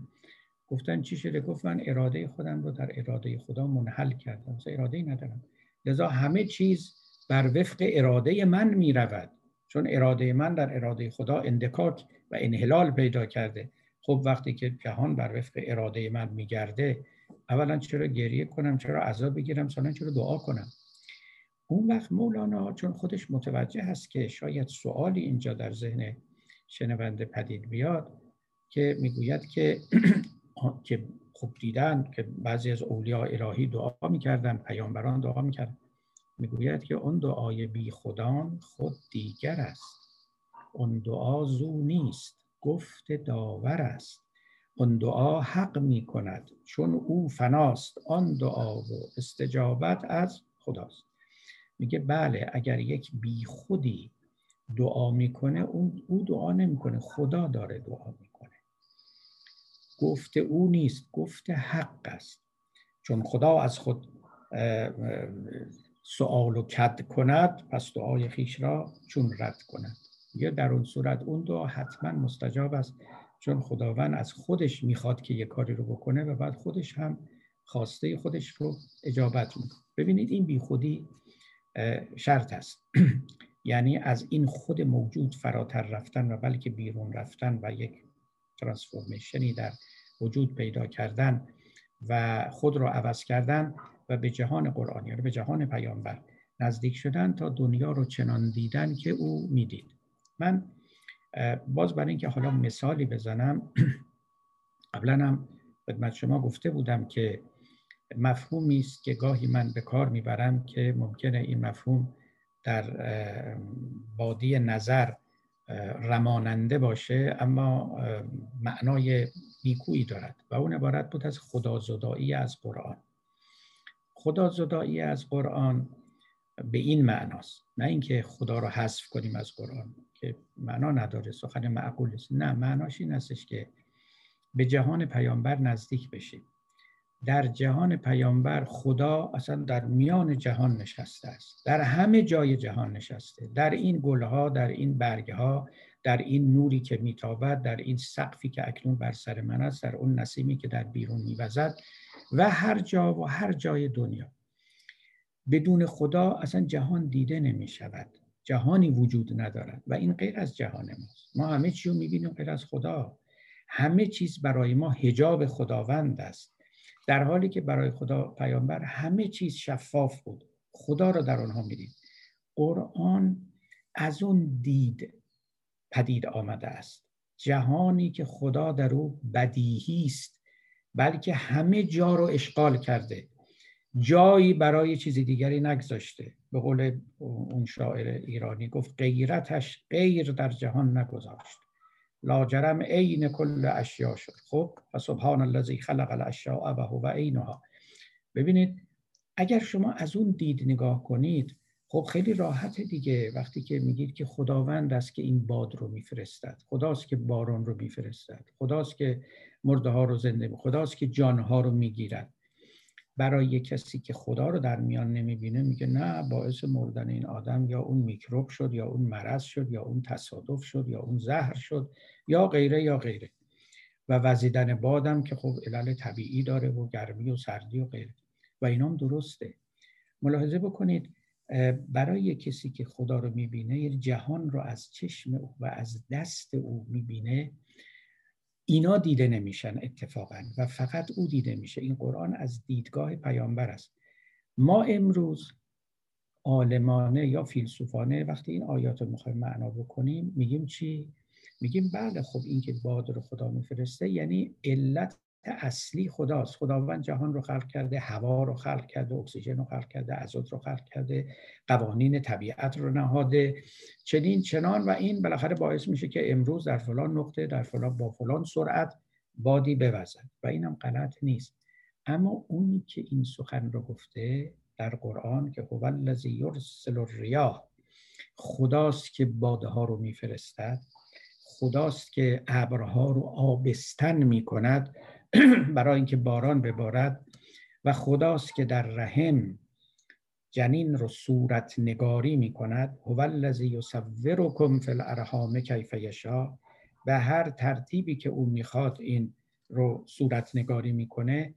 S1: گفتن چی شده؟ گفت من اراده خودم رو در اراده خدا منحل کردم، اصلا اراده‌ای ندارم، لذا همه چیز بر وفق اراده من میرود، چون اراده من در اراده خدا اندکاک و انحلال پیدا کرده. خب وقتی که جهان بر وفق اراده من میگرده، اولا چرا گریه کنم، چرا عذاب بگیرم، ثانیا چرا دعا کنم؟ اون وقت مولانا چون خودش متوجه هست که شاید سوالی اینجا در ذهن شنونده پدید بیاد، که میگوید که که خوب دیدن که بعضی از اولیاء الهی دعا میکردن، پیامبران دعا میکردن، میگوید که اون دعای بی خودان خود دیگر است، اون دعا زو نیست گفت داور است، اون دعا حق میکند چون او فناست، آن دعا و استجابت از خداست. میگه بله اگر یک بی خودی دعا میکنه، اون او دعا نمیکنه، خدا داره دعا میکنه. گفت او نیست، گفت حق است، چون خدا از خود سؤال و کد کند، پس دعای خیش را چون رد کند. یا در اون صورت اون دعا حتما مستجاب است، چون خداوند از خودش میخواد که یک کاری رو بکنه و بعد خودش هم خواسته خودش رو اجابت میکنه. ببینید این بی خودی شرط است. یعنی از این خود موجود فراتر رفتن و بلکه بیرون رفتن و یک ترانسفورمیشنی در وجود پیدا کردن و خود را عوض کردن و به جهان قرآنی، به جهان پیامبر نزدیک شدن تا دنیا رو چنان دیدن که او میدید. من باز برای اینکه حالا مثالی بزنم، قبلا هم خدمت شما گفته بودم که مفهومی است که گاهی من به کار میبرم که ممکنه این مفهوم در بادی نظر رماننده باشه، اما معنای نیکویی دارد و اون عبارت بود از خدازدایی از قرآن. خدازدایی از قرآن به این معناست، نه اینکه خدا رو حذف کنیم از قرآن که معنا نداره، سخن معقول است. نه، معناش این هستش که به جهان پیامبر نزدیک بشیم. در جهان پیامبر خدا اصلا در میان جهان نشسته است، در همه جای جهان نشسته، در این گلها، در این برگها، در این نوری که میتابد، در این سقفی که اکنون بر سر من است، در اون نسیمی که در بیرون میوزد و هر جا و هر جای دنیا. بدون خدا اصلا جهان دیده نمی شود، جهانی وجود ندارد و این غیر از جهان ماست. ما همه چی رو میبینیم غیر از خدا. همه چیز برای ما حجاب خداوند است، در حالی که برای خدا پیامبر همه چیز شفاف بود، خدا رو در آنها میدید. قرآن از اون دید پدید آمده است، جهانی که خدا در او بدیهی است، بلکه همه جا رو اشغال کرده، جایی برای چیز دیگری نگذاشته. به قول اون شاعر ایرانی گفت غیرتش غیر در جهان نگذاشت، لاجرم عین کل اشیا شد. خب فسبحان الذی خلق الاشیاء و هو عینها. ببینید اگر شما از اون دید نگاه کنید، خب خیلی راحته دیگه. وقتی که میگید که خداوند است که این باد رو میفرستد، خداست که باران رو میفرستد، خداست که مرده ها رو زنده می‌کند، خداست که جان ها رو میگیرد. برای کسی که خدا رو در میان نمیبینه میگه نه، باعث مردن این آدم یا اون میکروب شد یا اون مرض شد یا اون تصادف شد یا اون زهر شد یا غیره یا غیره. و وزیدن بادم که خب علل طبیعی داره و گرمی و سردی و غیره و اینام درسته. ملاحظه بکنید برای کسی که خدا رو میبینه، یعنی جهان رو از چشم او و از دست او میبینه، اینا دیده نمیشن اتفاقا و فقط او دیده میشه. این قرآن از دیدگاه پیامبر است. ما امروز عالمانه یا فیلسوفانه وقتی این آیات رو میخوایم معنا بکنیم میگیم چی؟ میگیم بله خب این که باد رو خدا میفرسته یعنی علت اصلی خداست. خداوند جهان رو خلق کرده، هوا رو خلق کرده، اکسیژن رو خلق کرده، ازوت رو خلق کرده، قوانین طبیعت رو نهاده، چنین چنان، و این بالاخره باعث میشه که امروز در فلان نقطه در فلان با فلان سرعت بادی بوزد و اینم غلط نیست. اما اونی که این سخن رو گفته در قرآن که هو الذی یرسل الریاح، خداست که بادها رو میفرستد، خداست که ابرها رو آبستن میکند برای اینکه باران ببارد، و خداست که در رحم جنین رو صورت نگاری میکند. هو الذی یصورکم فی الارحام کیف یشاء، به هر ترتیبی که او میخواد این رو صورت نگاری میکنه.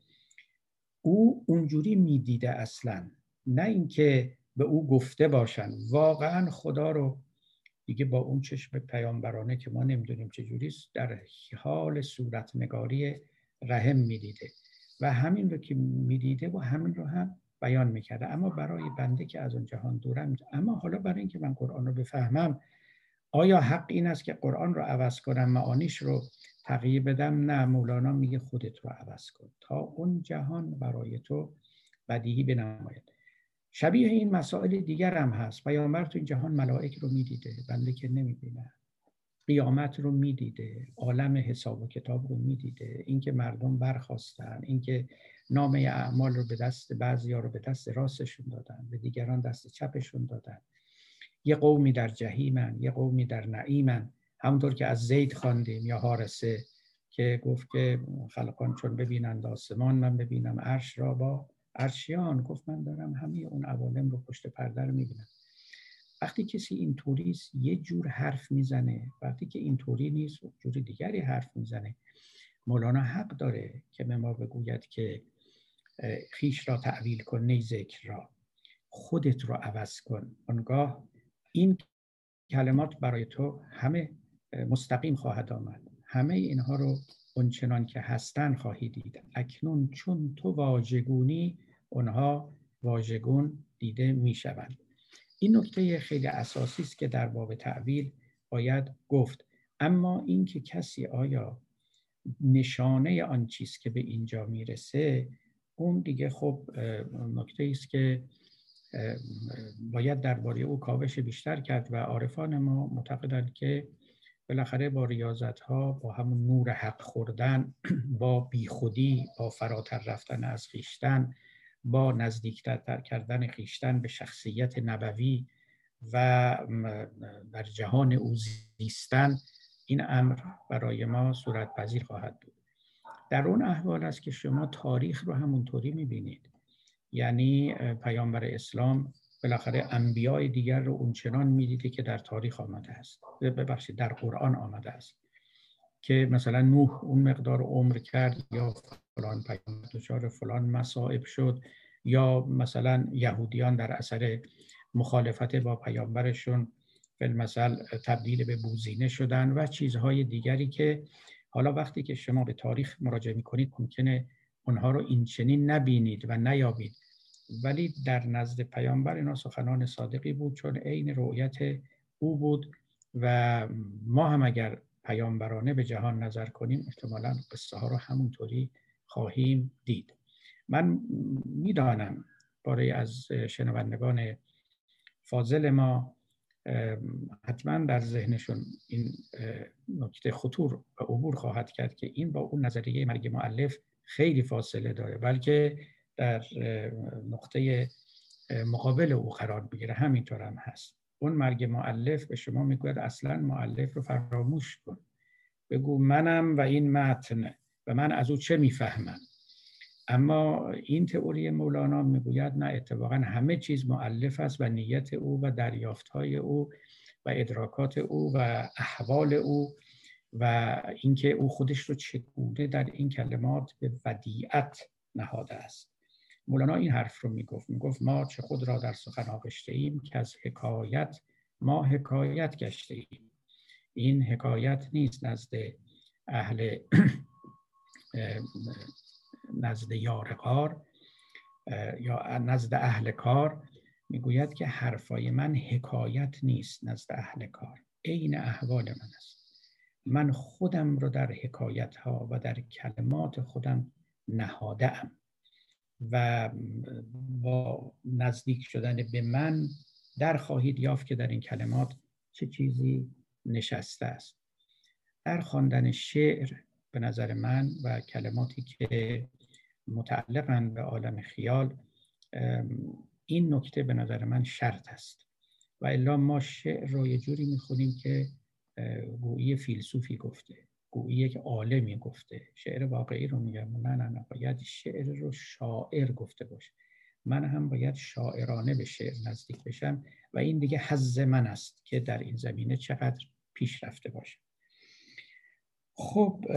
S1: او اونجوری میدیده اصلا، نه اینکه به او گفته باشن. واقعا خدا رو دیگه با اون چشم پیامبرانه که ما نمیدونیم چجوریست در حال صورت نگاری رحم میدیده و همین رو که میدیده و همین رو هم بیان میکرده. اما برای بنده که از اون جهان دورم، اما حالا برای اینکه من قرآن رو بفهمم، آیا حق این است که قرآن رو عوض کنم، معانیش رو تغییر بدم؟ نه، مولانا میگه خودت رو عوض کن تا اون جهان برای تو بدیهی بنماید. شبیه این مسائل دیگر هم هست. پیامبر تو این جهان ملائک رو میدیده، بنده که نمیبینه. قیامت رو میدیده، عالم حساب و کتاب رو میدیده، اینکه مردم برخاستن، اینکه نامه اعمال رو به دست بعضیا رو به دست راستشون دادن، به دیگران دست چپشون دادن. یه قومی در جهیمن، یه قومی در نعیمن، همونطور که از زید خواندیم یا حارثه که گفت که خلقان چون ببینند آسمان، من ببینم عرش را با عرشیان. گفت من دارم همه اون عوالم رو پشت پرده رو میبینم. وقتی کسی این طوریست یه جور حرف میزنه، وقتی که این طوری نیست جور دیگری حرف میزنه. مولانا حق داره که به ما بگوید که خیش را تعویل کن نی ذکر را، خودت رو عوض کن، آنگاه این کلمات برای تو همه مستقیم خواهد آمد، همه اینها رو اونچنان که هستن خواهی دید. اکنون چون تو واژگونی اونها واژگون دیده میشوند. این نکته خیلی اساسی است که در باب تعویل باید گفت. اما این که کسی آیا نشانه آن چیز که به اینجا میرسه، اون دیگه خب نکته است که باید درباره او کاوش بیشتر کرد و عارفان ما معتقدند که بالاخره با ریاضت‌ها، با همون نور حق خوردن، با بیخودی، با فراتر رفتن از خویشتن، با نزدیکتر کردن خویشتن به شخصیت نبوی و در جهان او زیستن، این امر برای ما صورت پذیر خواهد بود. در اون احوال است که شما تاریخ رو همونطوری می‌بینید. یعنی پیامبر اسلام بالاخره انبیاء دیگر رو اونچنان می‌دیده که در تاریخ آمده است، ببخشید در قرآن آمده است، که مثلا نوح اون مقدار عمر کرد، یا فلان پیامبر دچار فلان مصائب شد، یا مثلا یهودیان در اثر مخالفت با پیامبرشون بالمثل تبدیل به بوزینه شدن و چیزهای دیگری که حالا وقتی که شما به تاریخ مراجعه می‌کنید ممکنه اونها رو این چنین نبینید و نیابید، ولی در نزد پیامبر اینا سخنان صادقی بود، چون عین رؤیت او بود و ما هم اگر پیامبرانه به جهان نظر کنیم احتمالاً قصه ها رو همونطوری خواهیم دید. من میدانم برای از شنوندگان فاضل ما حتما در ذهنشون این نکته خطور و عبور خواهد کرد که این با اون نظریه مرگ مؤلف خیلی فاصله داره، بلکه در نقطه مقابل او قرار بگیره. همینطور هم هست. اون مرگ مؤلف به شما میگوید اصلا مؤلف رو فراموش کن، بگو منم و این متن و من از او چه میفهمم. اما این تئوری مولانا میگوید نه، اتفاقا همه چیز مؤلف است و نیت او و دریافت‌های او و ادراکات او و احوال او و اینکه او خودش رو چگونه در این کلمات به ودیعت نهاده است. مولانا این حرف رو میگفت، میگفت ما چه خود را در سخن آغشته ایم که از حکایت ما حکایت گشته ایم. این حکایت نیست نزد اهل نزد یارقار یا نزد اهل کار. میگوید که حرفای من حکایت نیست نزد اهل کار، عین احوال من است. من خودم رو در حکایت ها و در کلمات خودم نهاده ام و با نزدیک شدن به من در خواهید یافت که در این کلمات چه چیزی نشسته است. در خواندن شعر به نظر من و کلماتی که متعلقاً به عالم خیال، این نکته به نظر من شرط است و الا ما شعر رو یه جوری میخونیم که گویی فیلسوفی گفته، گویی یک عالمی گفته. شعر واقعی رو میگم، نه نه نه، باید شعر رو شاعر گفته باشه. من هم باید شاعرانه به شعر نزدیک بشم و این دیگه حظ من است که در این زمینه چقدر پیش رفته باشه. خب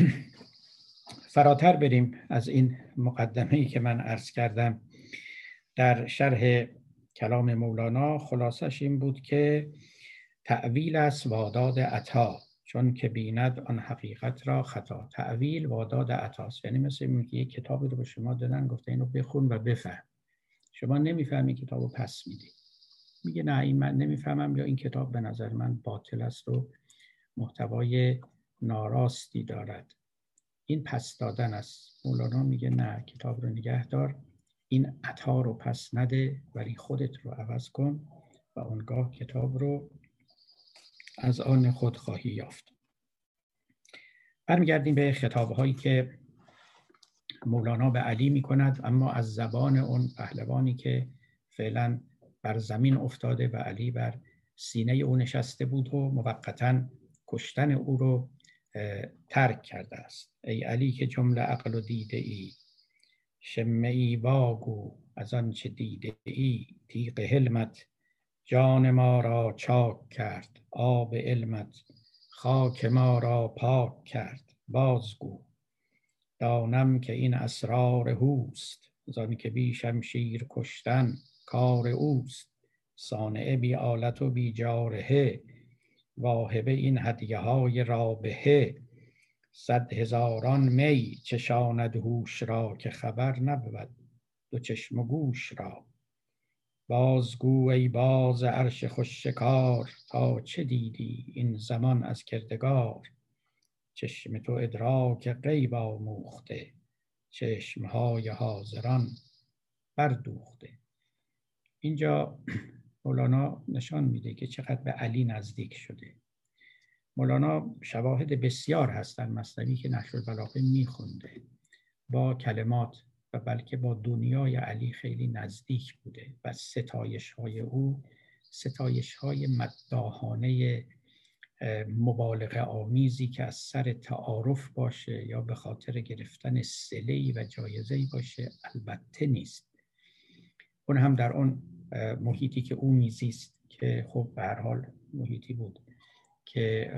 S1: فراتر بریم از این مقدمه‌ای که من عرض کردم در شرح کلام مولانا. خلاصش این بود که تأویل است واداد عطا، چون که بیند آن حقیقت را خطا. تأویل واداد عطاست، یعنی مثل اینکه یک کتابی رو به شما دادن، گفته اینو بخون و بفهم. شما نمیفهمی کتابو پس میدی، میگه نه این من نمیفهمم، یا این کتاب به نظر من باطل است و محتوای ناراستی دارد. این پس دادن است. مولانا میگه نه، کتاب رو نگه دار، این عطا رو پس نده، ولی خودت رو عوض کن و اونگاه کتاب رو از آن خود خواهی یافت. برمیگردیم به خطابهایی که مولانا به علی میکند، اما از زبان اون پهلوانی که فعلا بر زمین افتاده و علی بر سینه او نشسته بود و موقتاً کشتن او رو ترک کرده است. ای علی که جمله عقل و دیده ای، شمه ای واگو از آن چه دیده ای. تیغ حلمت جان ما را چاک کرد، آب علمت خاک ما را پاک کرد. بازگو دانم که این اسرار هوست، زان که بی شمشیر کشتن کار اوست. صانع بی آلت و بی جارحه، واهب این هدیه های رابحه. صد هزاران می چشاند هوش را، که خبر نبود دو چشم و گوش را. بازگو ای باز عرش خوش شکار، تا چه دیدی این زمان از کردگار. چشم تو ادراک غیب آموخته، چشمهای حاضران بردوخته. اینجا مولانا نشان میده که چقدر به علی نزدیک شده. مولانا شواهد بسیار هستن مثنوی که نهج البلاغه میخونده، با کلمات و بلکه با دنیای علی خیلی نزدیک بوده و ستایش های او ستایش های مداحانه مبالغه آمیزی که از سر تعارف باشه یا به خاطر گرفتن صله‌ای و جایزه‌ای باشه البته نیست. اون هم در اون محیطی که او میزیست که خب به هر حال محیطی بود که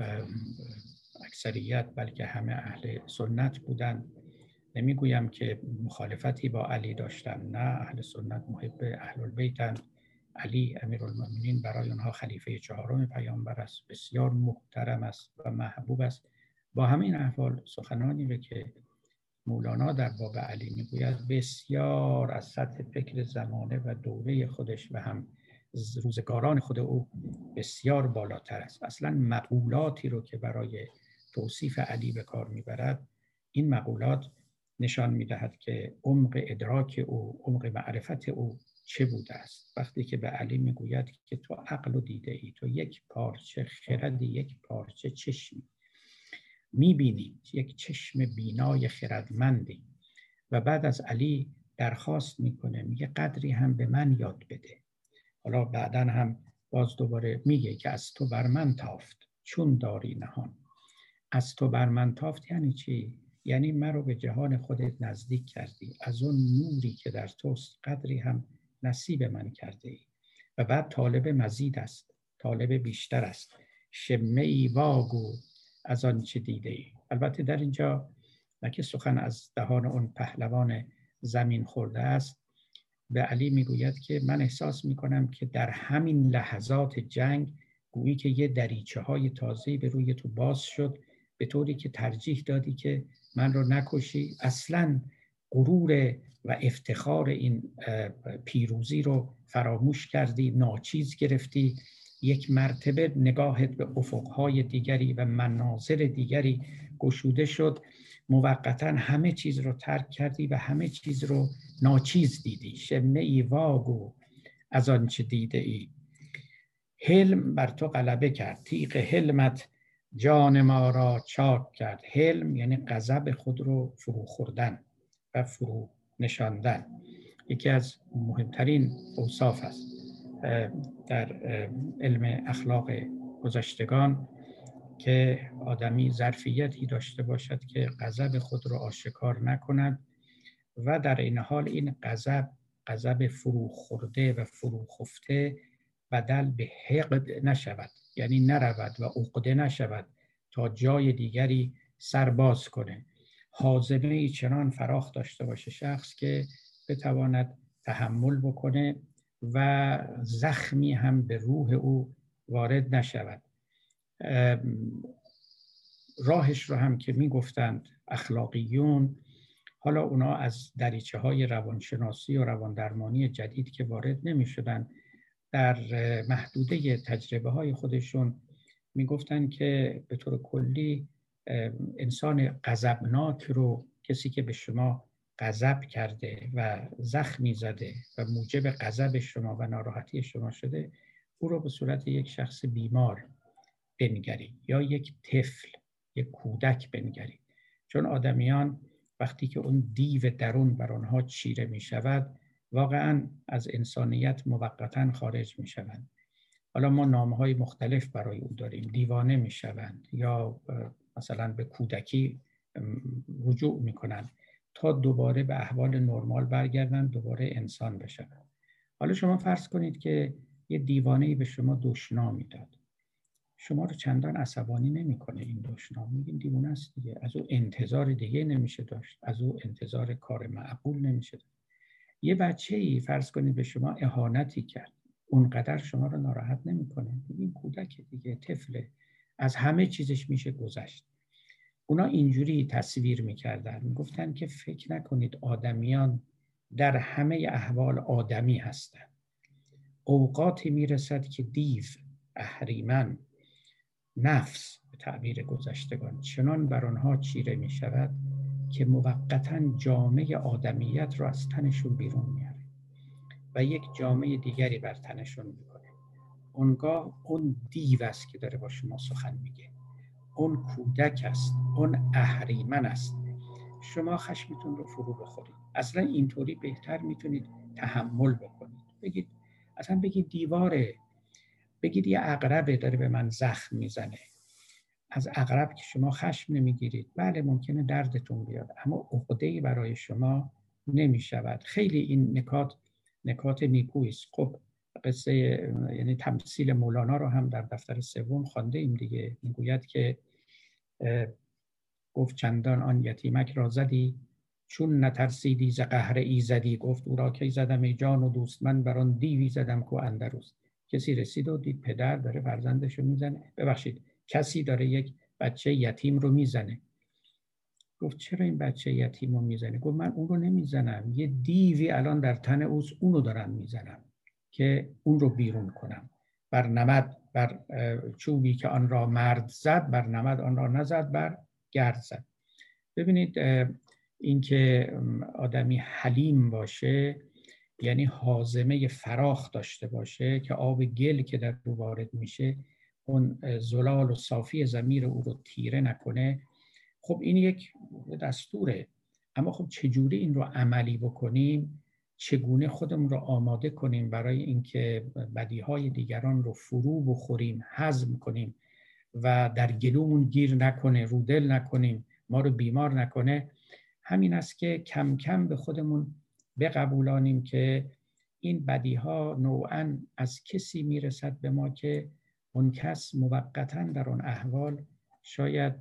S1: اکثریت بلکه همه اهل سنت بودن. نمیگویم که مخالفتی با علی داشتن، نه، اهل سنت محب اهل البیتند. علی امیرالمومنین برای آنها خلیفه چهارم پیامبر است، بسیار محترم است و محبوب است. با همین احوال سخنانی رو که مولانا در باب علی میگوید بسیار از سطح فکر زمانه و دوره خودش و هم روزگاران خود او بسیار بالاتر است. اصلا مقولاتی رو که برای توصیف علی به کار میبرد، این مقولات نشان میدهد که عمق ادراک او، عمق معرفت او چه بوده است. وقتی که به علی میگوید که تو عقل و دیده ای، تو یک پارچه خردی، یک پارچه چشمی، میبینی، یک چشم بینای خردمندی. و بعد از علی درخواست میکنه، میگه قدری هم به من یاد بده. حالا بعداً هم باز دوباره میگه که از تو بر من تافت چون داری نهان. از تو بر من تافت یعنی چی؟ یعنی من رو به جهان خودت نزدیک کردی، از اون نوری که در توست قدری هم نصیب من کرده ای. و بعد طالب مزید است، طالب بیشتر است. شمه ای واگو از آن چه دیده ای. البته در اینجا نه که سخن از دهان اون پهلوان زمین خورده است، به علی میگوید که من احساس میکنم که در همین لحظات جنگ گویی که یه دریچه های تازه‌ای به روی تو باز شد، به طوری که ترجیح دادی که من رو نکشی. اصلاً غرور و افتخار این پیروزی رو فراموش کردی، ناچیز گرفتی. یک مرتبه نگاهت به افقهای دیگری و مناظر دیگری گشوده شد. موقتاً همه چیز رو ترک کردی و همه چیز رو ناچیز دیدی. شمه ای واگو از آن چه دیده ای. حلم بر تو غلبه کرد، تیغ حلمت جان ما را چاک کرد. حلم یعنی غضب خود رو فرو خوردن و فرو نشاندن. یکی از مهمترین اوصاف است در علم اخلاق گذشتگان که آدمی ظرفیتی داشته باشد که غضب خود رو آشکار نکند و در این حال این غضب غضب فرو خورده و فرو خفته بدل به حقد نشود، یعنی نرود و عقده نشود تا جای دیگری سرباز کنه. حازمه چنان فراخ داشته باشه شخص که بتواند تحمل بکنه و زخمی هم به روح او وارد نشود. راهش رو هم که می گفتند اخلاقیون، حالا اونا از دریچه های روانشناسی و رواندرمانی جدید که وارد نمی شدن، در محدوده تجربه های خودشون می گفتن که به طور کلی انسان غضبناک رو، کسی که به شما غضب کرده و زخمی زده و موجب غضب شما و ناراحتی شما شده، او رو به صورت یک شخص بیمار بنگرید یا یک طفل، یک کودک بنگرید. چون آدمیان وقتی که اون دیو درون بر آنها چیره می شود، واقعا از انسانیت موقتا خارج می شوند. حالا ما نامهای مختلف برای او داریم. دیوانه می شوند یا مثلا به کودکی رجوع می کنند تا دوباره به احوال نرمال برگردند، دوباره انسان بشن. حالا شما فرض کنید که یه دیوانه‌ای به شما دشنام میداد، شما رو چندان عصبانی نمی‌کنه این دشنام، میگین دیوانه است دیگه، از او انتظار دیگه نمیشه داشت، از او انتظار کار معقول نمیشه داشت. یه بچه‌ای فرض کنید به شما اهانتی کرد، اونقدر شما رو ناراحت نمی‌کنه، این کودک دیگه، طفله، از همه چیزش میشه گذشت. اونا اینجوری تصویر میکردن، میگفتن که فکر نکنید آدمیان در همه احوال آدمی هستند. اوقاتی میرسد که دیو، اهریمن، نفس به تعبیر گذشتگان چنان بر آنها چیره میشود که موقتاً جامعه آدمیت رو از تنشون بیرون میاره. و یک جامعه دیگری بر تنشون میکنه. اونگاه اون دیو است که داره با شما سخن میگه، اون کودک است، اون اهریمن است. شما خشمتون رو فرو بخورید. اصلا اینطوری بهتر میتونید تحمل بکنید. بگید اصلا بگید دیواره، بگید یه عقربه داره به من زخم میزنه. از عقرب که شما خشم نمیگیرید، بله ممکنه دردتون بیاد، اما عقده‌ای برای شما نمیشود. خیلی این نکات نکات نیکویی است. خب قصه یعنی تمثیل مولانا رو هم در دفتر سوم خوانده ایم دیگه. میگوید که گفت چندان آن یتیمک را زدی، چون نترسیدی ز قهر ایزدی. گفت او را کی زدم ای جان و دوست، من بر آن دیوی زدم کو اندروست. کسی رسید و دید پدر داره فرزندش رو میزنه، ببخشید کسی داره یک بچه یتیم رو میزنه. گفت چرا این بچه یتیم رو میزنه؟ گفت من اون رو نمیزنم، یه دیوی الان در تن اوست، اون رو دارم میزنم که اون رو بیرون کنم. بر نمد، بر چوبی که آن را مرد زد، بر نمد آن را نزد، بر گرد زد. ببینید این که آدمی حلیم باشه یعنی هاضمه فراخ داشته باشه که آب گل که در رو وارد میشه اون زلال و صافی ضمیر او رو تیره نکنه. خب این یک دستوره، اما خب چجوری این رو عملی بکنیم؟ چگونه خودمون رو آماده کنیم برای اینکه بدیهای دیگران رو فرو بخوریم، هضم کنیم و در گلومون گیر نکنه، رو دل نکنیم، ما رو بیمار نکنه؟ همین است که کم کم به خودمون بقبولانیم که این بدیها نوعاً از کسی میرسد به ما که اون کس موقتاً در اون احوال شاید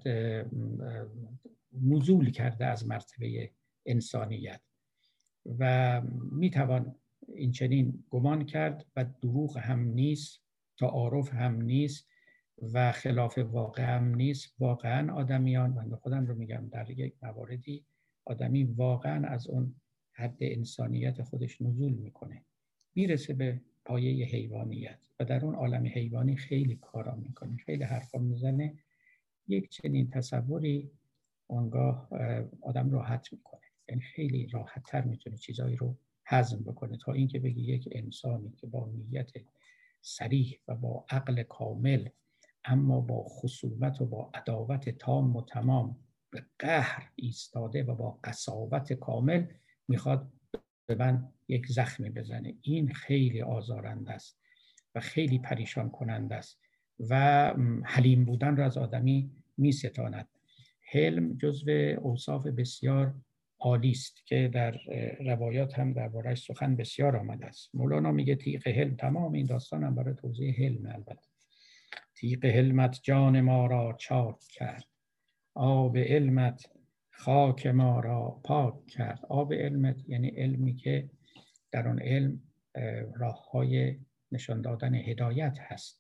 S1: نزول کرده از مرتبه انسانیت و میتوان این چنین گمان کرد و دروغ هم نیست، تعارف هم نیست و خلاف واقع هم نیست. واقعاً آدمیان، من خودم رو میگم، در یک مواردی آدمی واقعاً از اون حد انسانیت خودش نزول میکنه، میرسه به پایه حیوانیت و در اون عالم حیوانی خیلی کارا میکنه، خیلی حرفا میزنه. یک چنین تصوری آنگاه آدم راحت میکنه، یعنی خیلی راحت‌تر میتونه چیزایی رو هضم بکنه تا اینکه بگی یک انسانی که با نیت صریح و با عقل کامل اما با خصومت و با عداوت تام و تمام به قهر ایستاده و با قساوت کامل میخواد به من یک زخمی بزنه. این خیلی آزارنده است و خیلی پریشان کننده است و حلیم بودن را از آدمی میستاند. حلم جزو اوصاف بسیار عالی است که در روایات هم درباره‌اش سخن بسیار آمده است. مولانا میگه تیغ حلم، تمام این داستان هم برای توضیح حلم، البته تیغ حلمت جان ما را چاک کرد، آب علمت خاک ما را پاک کرد. آب علمت یعنی علمی که در آن علم راه‌های نشان دادن هدایت هست.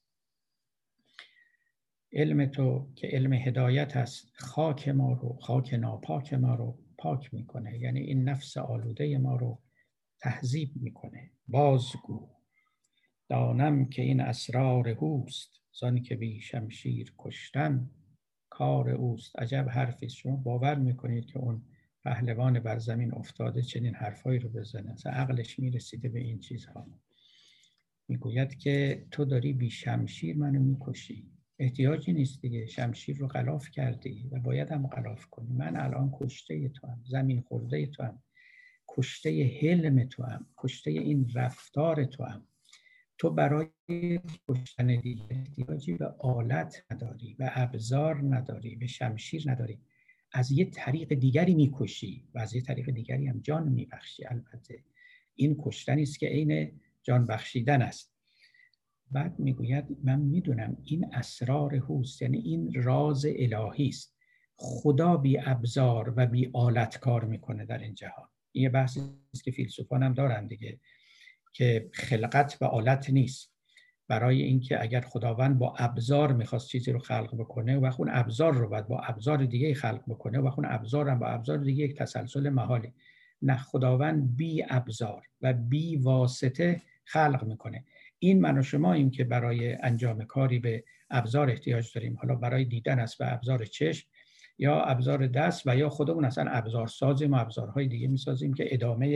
S1: علم تو که علم هدایت هست، خاک ما رو، خاک ناپاک ما رو پاک میکنه، یعنی این نفس آلوده ما رو تهذیب میکنه. بازگو دانم که این اسرار اوست، زان که بی شمشیر کشتن کار اوست. عجب حرفی است. شما باور میکنید که اون پهلوان بر زمین افتاده چنین حرفایی رو بزنه؟ اصلا عقلش میرسیده به این چیزها؟ میگوید که تو داری بی شمشیر منو میکشی، احتیاجی نیست دیگه، شمشیر رو غلاف کردی و باید هم غلاف کنی. من الان کشته تو هم، زمین خورده تو هم، کشته حلم تو هم، کشته این رفتار تو هم. تو برای کشتن دیگه احتیاجی به آلت نداری، به ابزار نداری، به شمشیر نداری، از یه طریق دیگری میکشی و از یه طریق دیگری هم جان میبخشی. البته این کشتنی است که عین جان بخشیدن است. بعد میگوید من میدونم این اسرار هوست، یعنی این راز الهی است. خدا بی ابزار و بی آلت کار میکنه در این جهان. این یه بحثی است که فیلسوفان هم دارن دیگه، که خلقت و آلت نیست. برای اینکه اگر خداوند با ابزار میخواست چیزی رو خلق بکنه و اون ابزار رو بعد با ابزار دیگه خلق بکنه و اون ابزار هم با ابزار دیگه یک تسلسل محاله. نه، خداوند بی ابزار و بی واسطه خلق میکنه. این من و شماییم که برای انجام کاری به ابزار احتیاج داریم، حالا برای دیدن است به ابزار چشم یا ابزار دست و یا خودمون اصلا ابزار سازیم و ابزارهای دیگه میسازیم که ادامه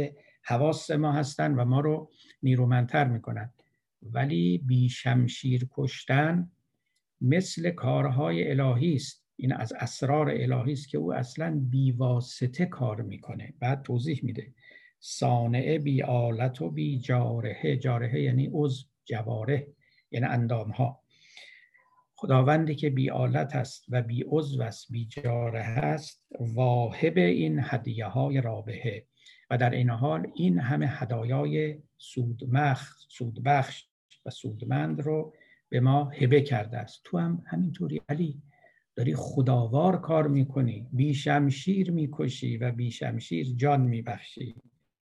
S1: حواس ما هستن و ما رو نیرومندتر میکنن. ولی بی شمشیر کشتن مثل کارهای الهی است. این از اسرار الهی است که او اصلا بی واسطه کار میکنه. بعد توضیح میده صانع بی آلت و بی جارحه. جارحه یعنی عضو، جوارح یعنی اندامها. خداوندی که بی آلت است و بی عضو است، بی جارحه است، واهب این هدیه های رابحه و در این حال این همه هدایای سودمخ سودبخش و سودمند رو به ما هبه کرده است. تو هم همینطوری علی داری خداوار کار میکنی، بی شمشیر میکشی و بی شمشیر جان میبخشی.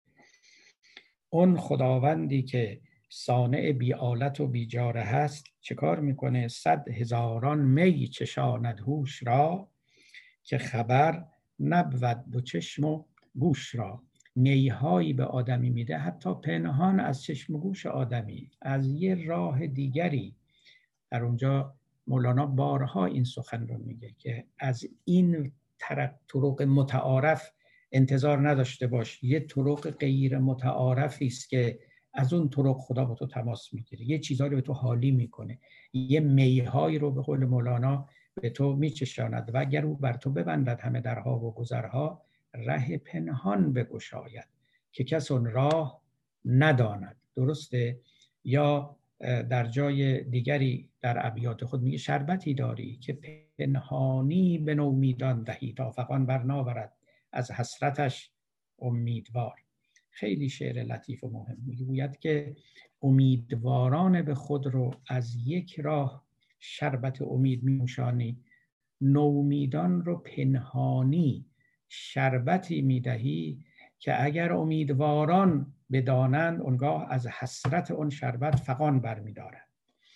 S1: اون خداوندی که صانع بی آلت و بی جاره هست چه کار میکنه؟ صد هزاران می چشاند هوش را، که خبر نبود دو چشم و گوش را. میهایی به آدمی میده حتی پنهان از چشم و گوش آدمی، از یه راه دیگری. در اونجا مولانا بارها این سخن رو میگه که از این طرق متعارف انتظار نداشته باش. یه طرق غیر متعارفی است که از اون طرق خدا با تو تماس میگیره، یه چیزایی رو به تو حالی میکنه، یه میهایی رو به قول مولانا به تو میچشاند و اگر او بر تو ببندد همه درها و گذرها، ره پنهان بگشاید که کس اون راه نداند. درسته؟ یا در جای دیگری در ابیات خود میگه شربتی داری که پنهانی به نومیدان دهی، تا فغان بر ناورد از حسرتش امیدوار. خیلی شعر لطیف و مهم. میگوید که امیدواران به خود رو از یک راه شربت امید می‌نوشانی، نومیدان رو پنهانی شربتی میدهی که اگر امیدواران بدانند اونگاه از حسرت اون شربت فغان برمی‌دارند.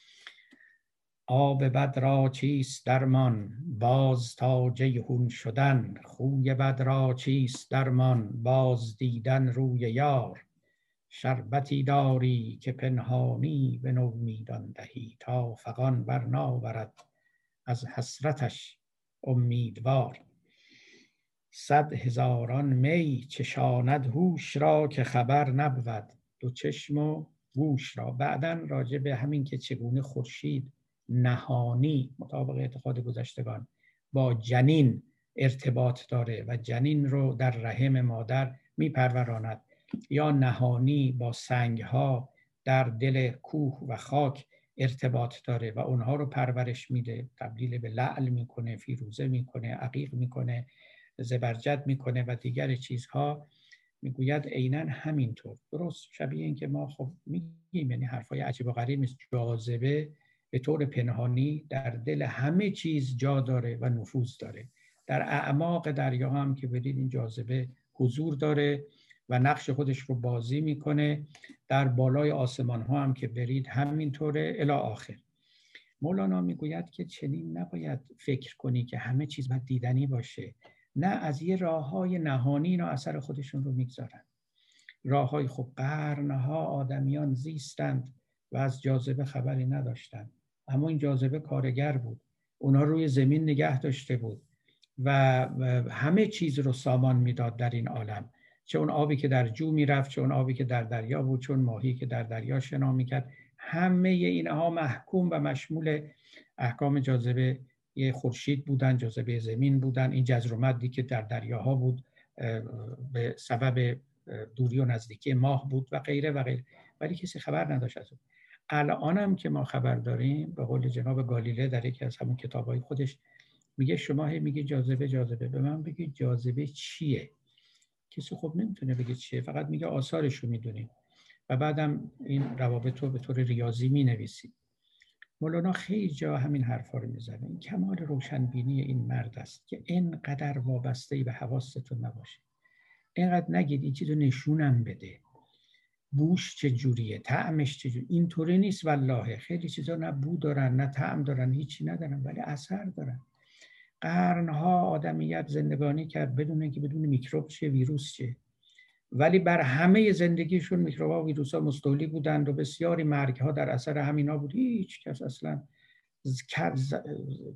S1: آب بد را چیست درمان باز تا جیحون شدن، خوی بد را چیست درمان باز دیدن روی یار. شربتی داری که پنهانی به نومیدان دهی، تا فغان بر ناورد از حسرتش امیدوار. صد هزاران می چشاند هوش را، که خبر نبود دو چشم و گوش را. بعداً راجع به همین که چگونه خورشید نهانی مطابق اعتقاد گذشتگان با جنین ارتباط داره و جنین رو در رحم مادر میپروراند، یا نهانی با سنگها در دل کوه و خاک ارتباط داره و اونها رو پرورش میده، تبدیل به لعل میکنه، فیروزه میکنه، عقیق میکنه، زبرجد میکنه و دیگر چیزها. میگوید عیناً همینطور، درست شبیه این که ما خب میگیم، یعنی حرفای عجیب و غریب نیست، جاذبه به طور پنهانی در دل همه چیز جا داره و نفوذ داره. در اعماق دریا هم که برید این جاذبه حضور داره و نقش خودش رو بازی میکنه. در بالای آسمان ها هم که برید همینطوره الی آخر. مولانا میگوید که چنین نباید فکر کنی که همه چیز باید دیدنی باشه. نه، از یه راههای نهانی اینا اثر خودشون رو میگذارن. راههای خب قرنها آدمیان زیستند و از جاذبه خبری نداشتند، اما این جاذبه کارگر بود، اونا روی زمین نگه داشته بود و همه چیز رو سامان میداد در این عالم، چه اون آبی که در جو میرفت، چه اون آبی که در دریا بود، چه اون ماهی که در دریا شنا میکرد. همه اینها محکوم و مشمول احکام جاذبه یه خورشید بودن، جاذبه زمین بودن، این جزر و مدی که در دریاها بود به سبب دوری و نزدیکی ماه بود و غیره و غیره، ولی کسی خبر نداشت از اون. الان هم که ما خبر داریم، به قول جناب گالیله در یکی از همون کتابای خودش میگه شما هی میگه جاذبه جاذبه، به من بگید جاذبه چیه؟ کسی خب نمیتونه بگه چیه، فقط میگه آثارش رو میدونیم و بعدم این روابط رو به طور ریاضی مینویسید. مولانا خیلی جا همین حرفا رو میزنه. این کمال روشنبینی این مرد است که اینقدر وابسته به حواستون نباشه، اینقدر نگید این چیزو نشونم بده، بوش چجوریه، طعمش چجوریه. اینطوری نیست والله. خیلی چیزا نه بو دارن نه طعم دارن، هیچی ندارن، ولی اثر دارن. قرنها آدمیت زندگانی کرد بدون اینکه بدون میکروب چه ویروس چه، ولی بر همه زندگیشون میکروبا و ویروسا مستولی بودند و بسیاری مرگها در اثر همینا بود. هیچ کس اصلا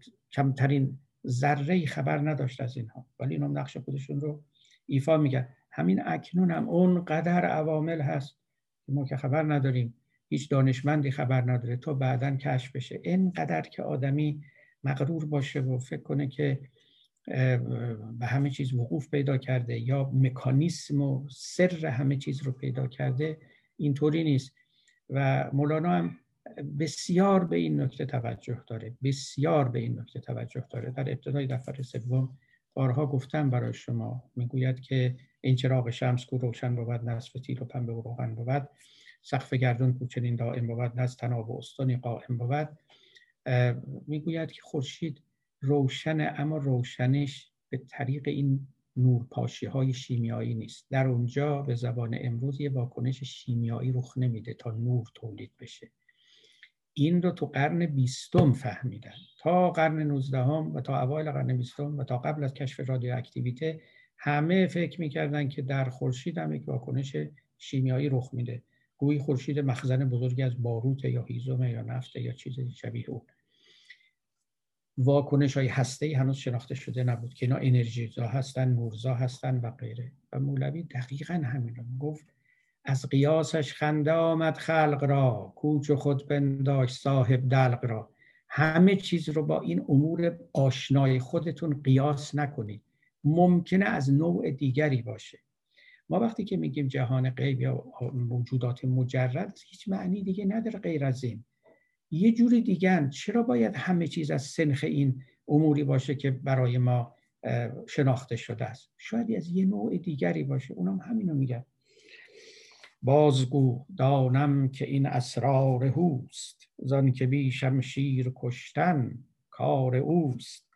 S1: کمترین ذره‌ای خبر نداشت از اینها، ولی اینا نقش خودشون رو ایفا میکرد. همین اکنون هم اونقدر عوامل هست که ما که خبر نداریم، هیچ دانشمندی خبر نداره، تا بعداً کشف بشه. اینقدر که آدمی مغرور باشه و فکر کنه که به همه چیز وقوف پیدا کرده یا مکانیسم و سر همه چیز رو پیدا کرده، اینطوری نیست. و مولانا هم بسیار به این نکته توجه داره، بسیار به این نکته توجه داره. در ابتدای دفتر سوم بارها گفتم برای شما، میگوید که این چراغ شمس کو روشن بود، نصف تیر و پنبه و روغن بود، سقف گردون کو چنین دائم بود، نز طناب و استنی قائم بود. میگوید که خورشید روشنه، اما روشنش به طریق این نورپاشی های شیمیایی نیست. در اونجا به زبان امروز یه واکنش شیمیایی رخ نمیده تا نور تولید بشه. این رو تو قرن بیستم فهمیدن. تا قرن نوزدهم و تا اوایل قرن بیستم و تا قبل از کشف رادیواکتیویته همه فکر میکردن که در خورشید هم یک واکنش شیمیایی رخ میده. گویی خورشید مخزن بزرگی از باروت یا هیزم یا نفت یا چیزی شبیه اون. واکنش های هسته‌ای هنوز شناخته شده نبود که اینا انرژیزا هستن، نورزا هستن و غیره. و مولوی دقیقاً همین رو گفت. از قیاسش خنده آمد خلق را، کوچ و خود پنداشت صاحب دلق را. همه چیز رو با این امور آشنای خودتون قیاس نکنید، ممکنه از نوع دیگری باشه. ما وقتی که میگیم جهان غیب یا موجودات مجرد، هیچ معنی دیگه نداره غیر از این. یه جوری دیگه چرا باید همه چیز از سنخ این اموری باشه که برای ما شناخته شده است؟ شاید از یه نوع دیگری باشه. اونم همینو میگه. بازگو دانم که این اسرار هوست، زان که بی شمشیر کشتن کار اوست.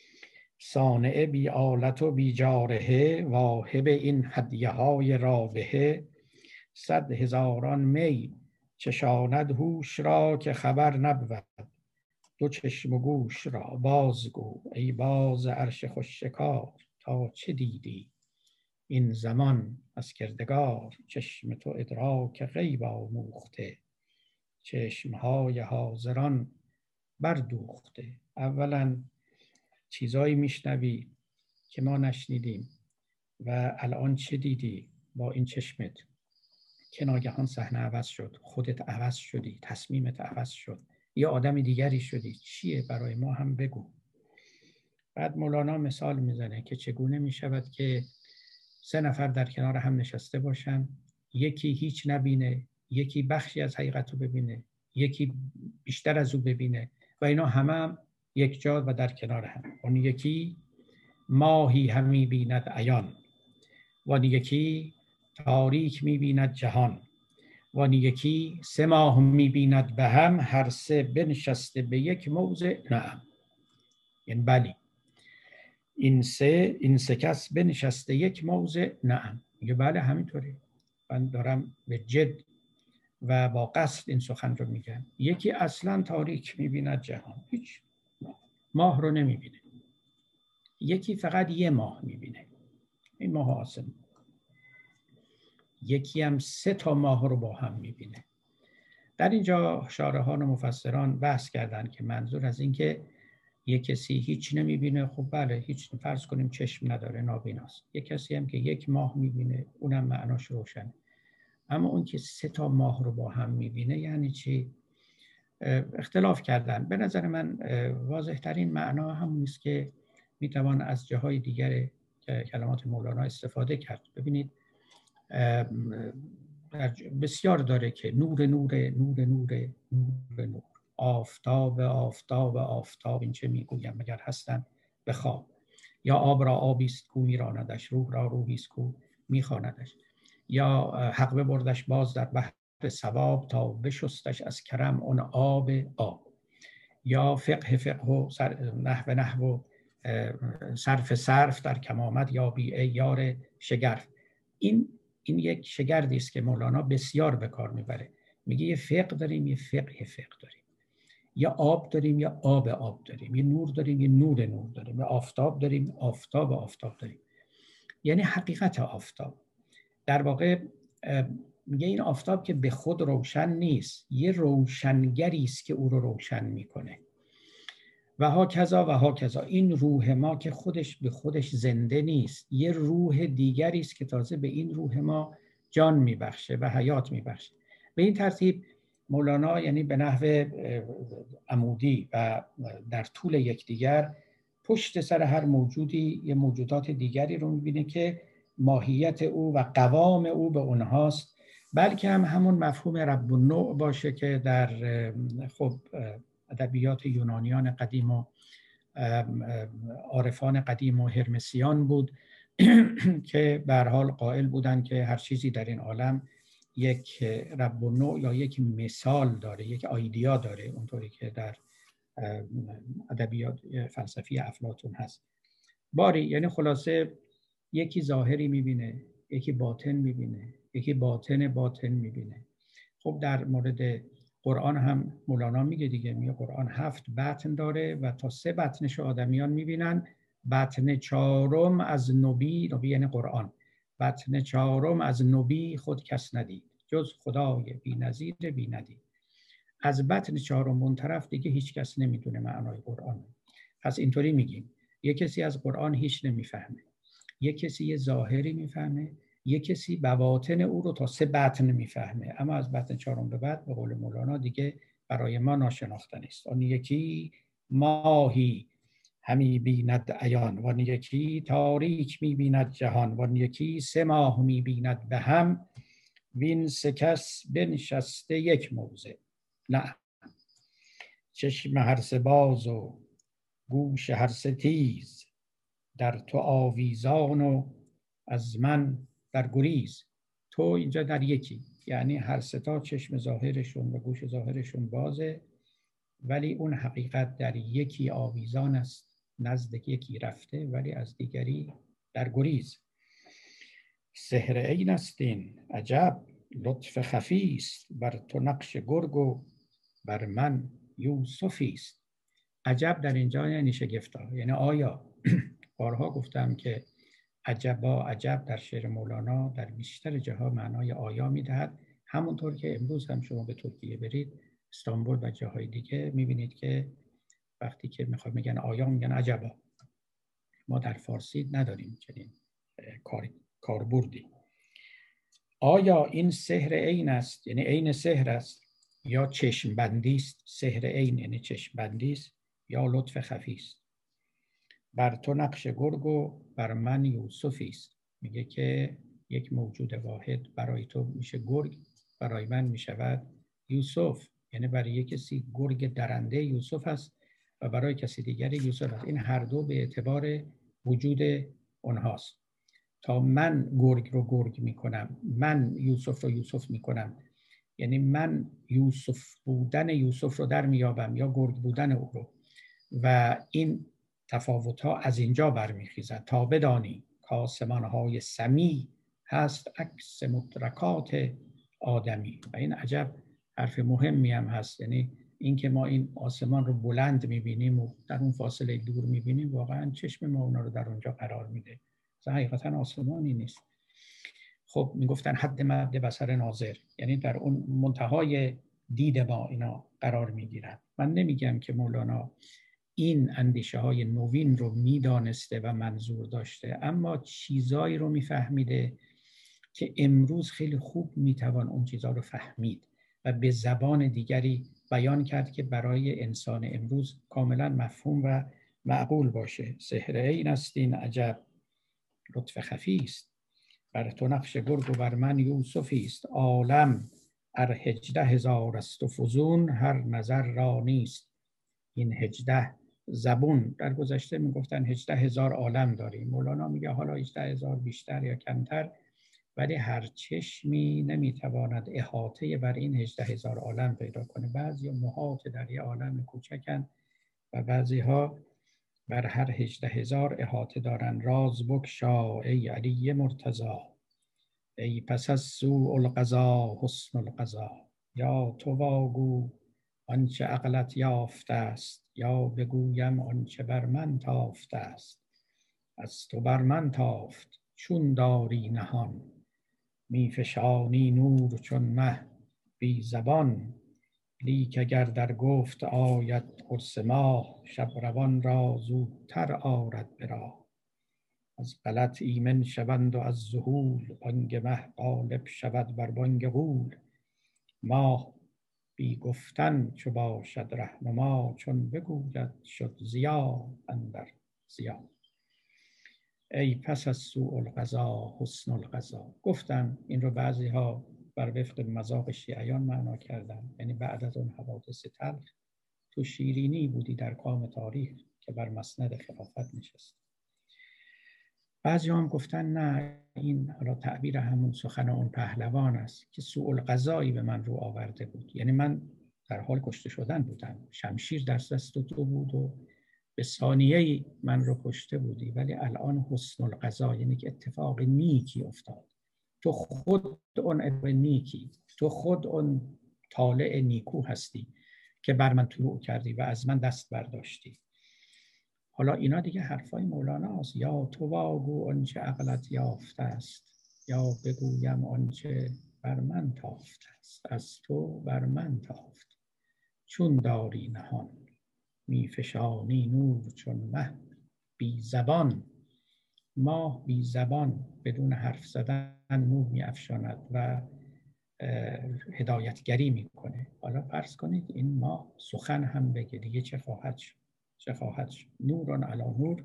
S1: صانع بی آلت و بی جارحه، واهب این هدیه های رابحه. صد هزاران می چشاند هوش را، که خبر نبود دو چشم و گوش را. بازگو ای باز عرش خوش شکار، تا چه دیدی این زمان از کردگار. چشم تو ادراک غیب آموخته، چشمهای حاضران بردوخته. اولا چیزایی میشنوی که ما نشنیدیم و الان چه دیدی با این چشمت که ناگهان صحنه عوض شد، خودت عوض شدی، تصمیمت عوض شد، یه آدم دیگری شدی. چیه؟ برای ما هم بگو. بعد مولانا مثال میزنه که چگونه میشود که سه نفر در کنار هم نشسته باشن، یکی هیچ نبینه، یکی بخشی از حقیقت رو ببینه، یکی بیشتر از او ببینه و اینا همه هم یک جا و در کنار هم. اون یکی ماهی هم میبیند عیان، و اون یکی تاریک میبیند جهان، و اون یکی سه ماه میبیند به هم، هر سه بنشسته به یک موضع نعم. یعنی بلی این سه این سه کس بنشسته یک موضع نعم. میگه بله همینطوری، من دارم به جد و با قصد این سخن رو میگم. یکی اصلا تاریک میبیند جهان، هیچ ماه رو نمیبینه. یکی فقط یه ماه میبینه، این ماه آسمان. یکی هم سه تا ماه رو با هم میبینه. در اینجا شارحان و مفسران بحث کردن که منظور از این که یک کسی هیچ نمیبینه، خب بله هیچ، فرض کنیم چشم نداره، نابیناست. یک کسی هم که یک ماه میبینه، اونم معناش روشنه. اما اون که سه تا ماه رو با هم میبینه یعنی چی؟ اختلاف کردن. به نظر من واضح ترین معنا همون است که میتوان از جاهای دیگر کلمات مولانا استفاده کرد. ببینید بسیار داره که نور نور نور نور نور نور، آفتاب آفتاب آفتاب، این چه میگویم مگر هستند به خواب. یا آب را آبیست کو میراندش، روح را روحیست کو میخواندش. یا حق ببردش باز در بحر ثواب، تا بشستش از کرم اون آب آب. یا فقه فقه و نحو نحو و صرف صرف در کم آمد، یا بی ای یار شگرف. این این یک شگردی است که مولانا بسیار به کار میبره. میگه یه فقه داریم، یه فقه فقه داریم، یا آب داریم، یا آب آب داریم، یه نور داریم، یه نور نور داریم، یا آفتاب داریم، آفتاب آفتاب داریم. یعنی حقیقت آفتاب در واقع میگه این آفتاب که به خود روشن نیست، یه روشنگری است که او رو روشن میکنه. و ها کذا و ها کذا. این روح ما که خودش به خودش زنده نیست، یه روح دیگری است که تازه به این روح ما جان میبخشه و حیات میبخشه. به این ترتیب مولانا یعنی به نحو عمودی و در طول یکدیگر پشت سر هر موجودی یه موجودات دیگری رو میبینه که ماهیت او و قوام او به اونهاست، بلکه هم همون مفهوم رب النوع باشه که در خب ادبیات یونانیان قدیم و عارفان قدیم و هرمسیان بود که به هر حال قائل بودند که هر چیزی در این عالم یک رب النوع یا یک مثال داره، یک ایدیا داره، اونطوری که در ادبیات فلسفی افلاطون هست. باری یعنی خلاصه یکی ظاهری میبینه، یکی باطن میبینه، یکی باطن باطن میبینه. خب در مورد قرآن هم مولانا میگه دیگه، میگه قرآن هفت بطن داره و تا سه بطنش آدمیان میبینن، بطن چهارم از نبی، نبی یعنی قرآن، بطن چهارم از نبی خود کس ندید، جز خدای بی نظیر بی ندید. از بطن چهارم اون طرف دیگه هیچ کس نمیدونه معنای قرآن. پس اینطوری میگیم یک کسی از قرآن هیچ نمیفهمه، یک کسی یه ظاهری میفهمه، یک کسی بواطن او رو تا سه بطن میفهمه، اما از بطن چهارم به بعد به قول مولانا دیگه برای ما ناشناختنی است. آن یکی ماهی همی بیند عیان، و آن یکی تاریک میبیند جهان، و آن یکی سه ماه میبیند به هم، وین سه کس بنشسته یک موضع. نه، چشم هر سه باز و گوش هر سه تیز، در تو آویزان و از من در گریز. تو اینجا در یکی، یعنی هر سه تا چشم ظاهرشون و گوش ظاهرشون بازه، ولی اون حقیقت در یکی آویزان است، نزد یکی رفته ولی از دیگری در گریز. سحر عین است این عجب لطف خفی است، بر تو نقش گرگ و بر من یوسفی است. عجب در اینجا یعنی شگفتا، یعنی آیا. بارها گفتم که عجبا عجب در شعر مولانا در بیشتر جاها معنای آیا میدهد، همونطور که امروز هم شما به ترکیه برید، استانبول و جاهای دیگه میبینید که وقتی که میخواد میگن آیا میگن عجبا. ما در فارسی نداریم چنین کار کاربردی. آیا این سحر عین است، یعنی عین سحر است، یا چشم بندی است؟ سحر عین یعنی چشم بندی است، یا لطف خفی است. بر تو نقش گرگ و بر من یوسفی است. میگه که یک موجود واحد برای تو میشه گرگ، برای من میشود یوسف. یعنی برای یک کسی گرگ درنده یوسف است و برای کسی دیگری یوسف است. این هر دو به اعتبار وجود اونهاست. تا من گرگ رو گرگ میکنم، من یوسف رو یوسف میکنم، یعنی من یوسف بودن یوسف رو در میابم یا گرگ بودن او رو، و این تفاوت ها از اینجا برمیخیزد تا بدانی کآسمان های سمی هست عکس مدرکات آدمی. و این عجب حرف مهمی هم هست، یعنی اینکه ما این آسمان رو بلند میبینیم و در اون فاصله دور میبینیم، واقعا چشم ما اونا رو در اونجا قرار میده، حقیقتا آسمانی نیست. خب میگفتن حد مد بصر ناظر، یعنی در اون منتهای دید ما اینا قرار میگیرن. من نمیگم که مولانا این اندیشه های نوین رو میدانسته و منظور داشته، اما چیزایی رو میفهمیده که امروز خیلی خوب میتوان اون چیزها رو فهمید و به زبان دیگری بیان کرد که برای انسان امروز کاملا مفهوم و معقول باشه. سحر عین است این عجب لطف خفی است، بر تو نقش گرگ و بر من یوسفی است. عالم ار هجده هزار است و فزون، هر نظر را نیست این هجده زبون. در گذشته میگفتن هجده هزار عالم داریم، مولانا میگه حالا هجده هزار بیشتر یا کمتر، ولی هر چشمی نمیتواند احاطه بر این هجده هزار عالم پیدا کنه. بعضی محاط در یه عالم کوچکن و بعضی ها بر هر هجده هزار احاطه دارن. راز بگشا ای علی مرتضا، ای پس از سوء القضا حسن القضا. یا تو واگو آنچه عقلت یافته است، یا بگویم آنچه بر من تافته است. از تو بر من تافت چون داری نهان، می فشانی نور چون مه بی زبان. لیک اگر در گفت آید قرص ماه، شب روان را زودتر آرد به راه. از غلط ایمن شوند و از ذهول، بانگ مه غالب شود بر بانگ غول. ماه بی گفتن چو باشد رهنما، چون بگوید شد ضیا اندر ضیا. ای پس از سوء القضا حسن القضا. گفتن این رو بعضی ها بر وفق مذاق شیعیان معنا کردن، یعنی بعد از اون حوادث تلخ تو شیرینی بودی در کام تاریخ که بر مسند خلافت نشست. بعضی هم گفتن نه، این حالا تعبیر همون سخن اون پهلوان است که سوء القضایی به من رو آورده بود، یعنی من در حال کشته شدن بودم، شمشیر در دست تو بود و به ثانیه‌ای من رو کشته بودی، ولی الان حسن القضا یعنی که اتفاق نیکی افتاد. تو خود اون اتفاق نیکی، تو خود اون طالع نیکو هستی که بر من طلوع کردی و از من دست برداشتی. حالا اینا دیگه حرفای مولانا است. یا تو واگو آنچه عقلت یافته است، یا بگویم آنچه بر من تافته است. از تو بر من تافت چون داری نهان، می فشانی نور چون مه بی زبان. ماه بی زبان بدون حرف زدن نور می افشاند و هدایتگری میکنه. حالا فرض کنید این ماه سخن هم بگه، دیگه چه خواهد شد؟ چه خواهد شد؟ نوران علی نور.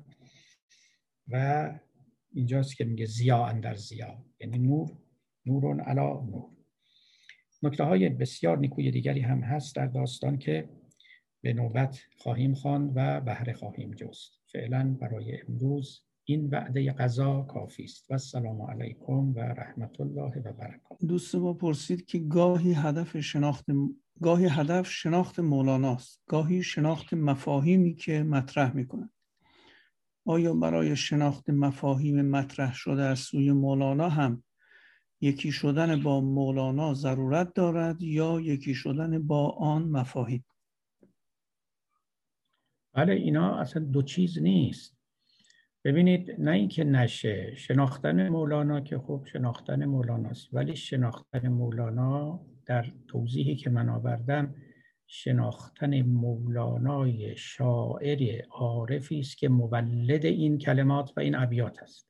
S1: و اینجاست که میگه ضیا اندر ضیا، یعنی نور نوران علی نور. نکته های بسیار نیکوی دیگری هم هست در داستان که به نوبت خواهیم خواند و بهره خواهیم جست. فعلا برای امروز این وعده قضا کافی است. و السلام علیکم و رحمت الله و برکاته.
S2: دوست ما پرسید که گاهی هدف شناخت گاهی هدف شناخت مولاناست، گاهی شناخت مفاهیمی که مطرح میکنه. آیا برای شناخت مفاهیم مطرح شده از سوی مولانا هم یکی شدن با مولانا ضرورت دارد یا یکی شدن با آن مفاهیم؟
S1: بله، اینا اصلا دو چیز نیست. ببینید، نه اینکه نشه شناختن مولانا که خب شناختن مولاناست، ولی شناختن مولانا در توضیحی که من آوردم شناختن مولانای شاعر عارفی است که مولد این کلمات و این ابیات است.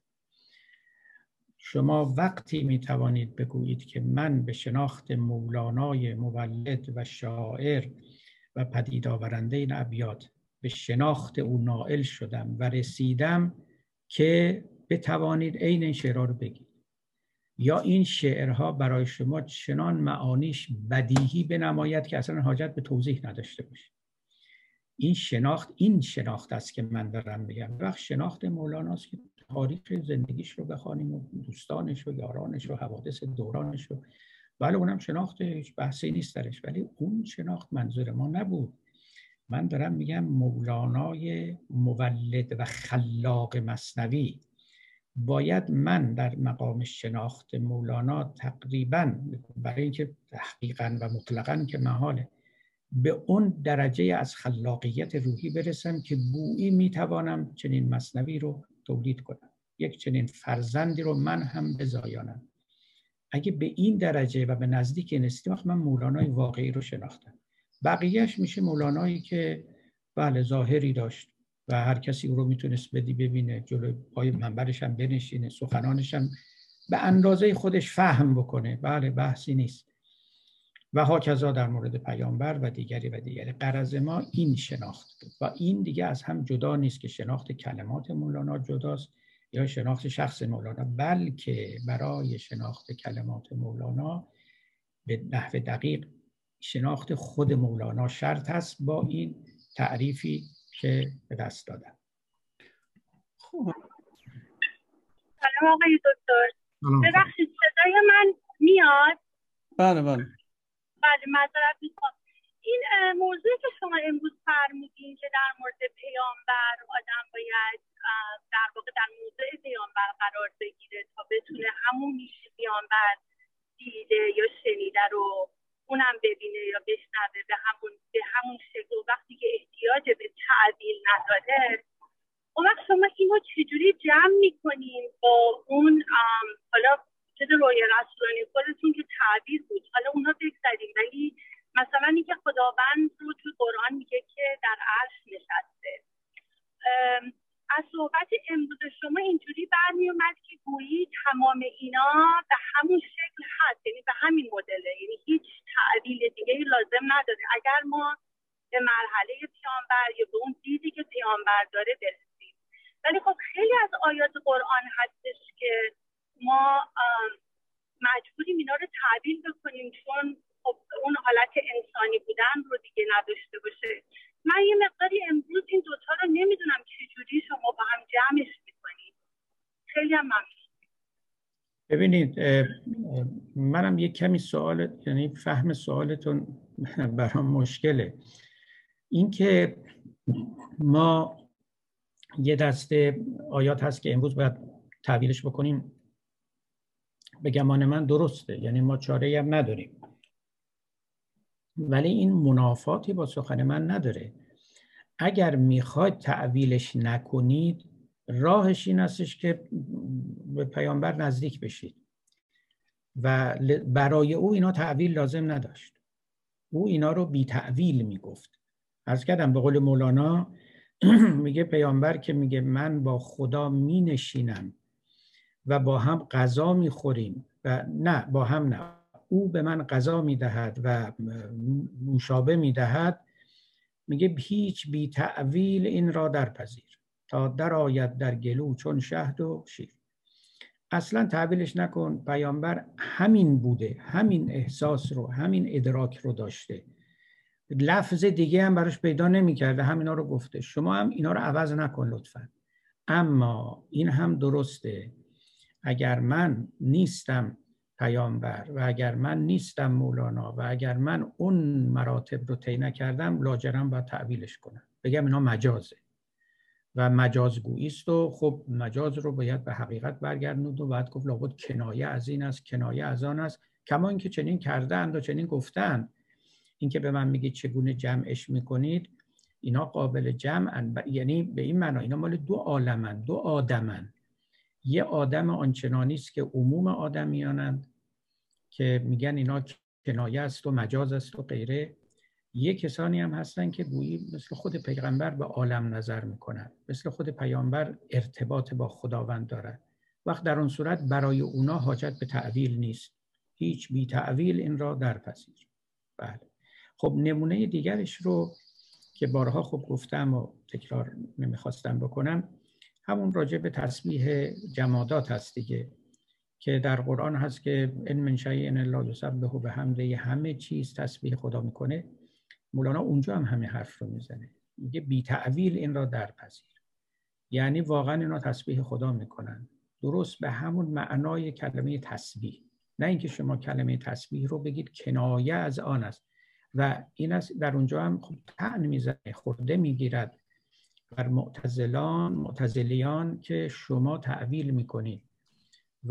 S1: شما وقتی می توانید بگویید که من به شناخت مولانای مولد و شاعر و پدید آورنده این ابیات به شناخت او نائل شدم و رسیدم که بتوانید عین این شعرها رو بگید، یا این شعرها برای شما چنان معانیش بدیهی بنماید که اصلا حاجت به توضیح نداشته باشه. این شناخت این شناخت است که من دارم میگم. وقت شناخت مولاناست که تاریخ زندگیش رو بخوانیم و دوستانش و یارانش و حوادث دورانش رو، بله اونم شناخت، هیچ بحثی نیست درش، ولی اون شناخت منظور ما نبود. من دارم میگم مولانای مولد و خلاق مثنوی. باید من در مقام شناخت مولانا تقریباً، برای اینکه تحقیقاً و مطلقاً که محاله، به اون درجه از خلاقیت روحی برسم که گویی میتوانم چنین مثنوی رو تولید کنم، یک چنین فرزندی رو من هم بزایانم. اگه به این درجه و به نزدیک نسیتم، من مولانای واقعی رو شناختم. بقیهش میشه مولانایی که بله ظاهری داشت و هر کسی او رو میتونست بدی ببینه، جلوی پای منبرش هم بنشینه، سخنانش هم به اندازه خودش فهم بکنه، بله بحثی نیست. و هاکذا در مورد پیامبر و دیگری و دیگری. غرض ما این شناخت بود و این دیگه از هم جدا نیست که شناخت کلمات مولانا جداست یا شناخت شخص مولانا، بلکه برای شناخت کلمات مولانا به نحو دقیق شناخت خود مولانا شرط است با این تعریفی که به دست دادم.
S3: خب سلام آقای دکتر. ببخشید صدای من میاد؟
S2: بله بله.
S3: بله معذرت میخوام. این موضوعی که شما امروز فرمودین که در مورد پیامبر آدم باید در واقع در موضع پیامبر قرار بگیره تا بتونه همون پیامبر دیده یا شنیده رو اونم ببینه یا بشنوه به همون به همون شکل، وقتی که احتیاج به تعبیر نداره، اون وقت شما اینو چجوری جمع میکنین با اون حالا چیز روی رسولانی خودتون که تعبیر بود، حالا اونا بگذاریم، ولی مثلا اینکه خداوند رو تو قرآن میگه که در عرش نشسته. از صحبت امروز شما اینجوری برمی اومد که گویی تمام اینا به همون شکل هست، یعنی به همین مدله، یعنی هیچ تعبیل دیگه لازم نداره اگر ما به مرحله پیامبر یا به اون دیدی که پیامبر داره برسیم. ولی خب خیلی از آیات قرآن هستش که ما مجبوریم اینا رو تعبیل بکنیم چون خب اون حالت انسانی بودن رو دیگه نداشته باشه. من یه مقداری امروز این دوتا رو نمیدونم چجوری شما با هم جمعش میکنید. خیلی هم ممنون.
S1: ببینید منم یک کمی سوال، یعنی فهم سوالتون برام مشکله. این که ما یه دسته آیات هست که امروز باید تعبیرش بکنیم، به گمان من درسته، یعنی ما چاره‌ای هم نداریم، ولی این منافاتی با سخن من نداره. اگر میخواید تعویلش نکنید راهش این هستش که به پیامبر نزدیک بشید و برای او اینا تعویل لازم نداشت. او اینا رو بی تعویل میگفت. عرض کردم به قول مولانا میگه پیامبر که میگه من با خدا می نشینم و با هم غذا میخوریم و نه با هم نه، او به من غذا میدهد و نوشابه میدهد، میگه هیچ بی تعویل این را در پذیر تا در آید در گلو چون شهد و شیر. اصلا تعویلش نکن. پیامبر همین بوده، همین احساس رو، همین ادراک رو داشته، لفظ دیگه هم براش پیدا نمی کرده، همینا رو گفته. شما هم اینا رو عوض نکن لطفا. اما این هم درسته، اگر من نیستم پیامبر و اگر من نیستم مولانا و اگر من اون مراتب رو طی نکردم، لاجرم باید تعویلش کنم، بگم اینا مجازه و مجازگویی است و خب مجاز رو باید به حقیقت برگردوند و باید گفت لابد کنایه از این است، کنایه از آن است، کما اینکه چنین کردند و چنین گفتند. اینکه به من میگید چگونه جمعش میکنید، اینا قابل جمعن، یعنی به این معنا اینا مال دو عالمن، دو آدمن. یه آدم آنچنانی است که عموم آدمیانند که میگن اینا کنایه است و مجاز است و غیره. یه کسانی هم هستن که گویی مثل خود پیغمبر به عالم نظر میکنن، مثل خود پیامبر ارتباط با خداوند دارن. وقت در اون صورت برای اونا حاجت به تعویل نیست، هیچ بی تعویل این را درپذیر. بله. خب نمونه دیگرش رو که بارها خب گفتم و تکرار نمیخواستم بکنم، همون راجع به تسبیح جمادات هست دیگه، که در قرآن هست که ان من شیء الا یسبح بحمده، همه چیز تسبیح خدا میکنه. مولانا اونجا هم همه حرف رو میزنه، میگه بی تعویل این را درپذیر، یعنی واقعا اینا تسبیح خدا میکنن درست به همون معنای کلمه تسبیح، نه اینکه شما کلمه تسبیح رو بگید کنایه از آن است. و این است در اونجا هم خب طعن میزنه، خورده میگیرد بر معتزلان معتزلیان که شما تعویل میکنید و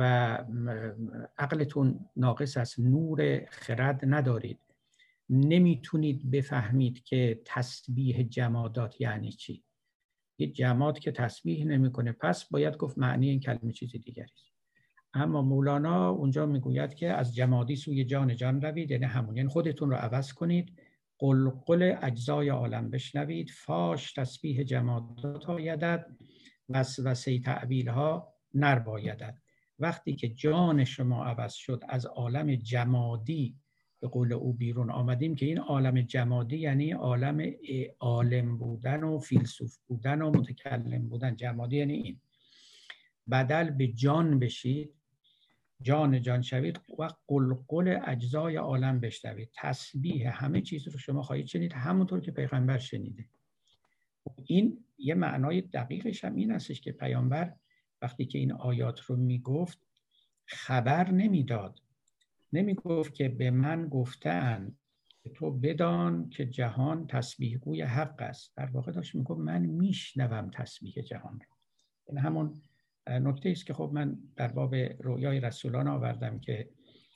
S1: عقلتون ناقص است، نور خرد ندارید، نمیتونید بفهمید که تسبیح جمادات یعنی چی. یه جماد که تسبیح نمیکنه، پس باید گفت معنی این کلمه چیز دیگری است. اما مولانا اونجا میگوید که از جمادی سوی جان جان روید، یعنی همون، یعنی خودتون رو عوض کنید، قلقل اجزای عالم بشنوید، فاش تسبیح جمادات آیدد، وسوسه تعویل ها نربایدد. وقتی که جان شما عوض شد، از عالم جمادی به قول او بیرون آمدیم، که این عالم جمادی یعنی عالم عالم بودن و فیلسوف بودن و متکلم بودن. جمادی یعنی این. بدل به جان بشید، جان جان شوید و قلقل اجزای عالم بشنوید. تسبیح همه چیز رو شما خواهید شنید همونطور که پیغمبر شنیده. این یه معنای دقیقش هم این هستش که پیامبر وقتی که این آیات رو میگفت خبر نمیداد، نمیگفت که به من گفتن تو بدان که جهان تسبیح گوی حق است. در واقع داشت میگفت من میشنوم تسبیح جهان رو. این همون نکته است که خب من در باب رویای رسولان آوردم که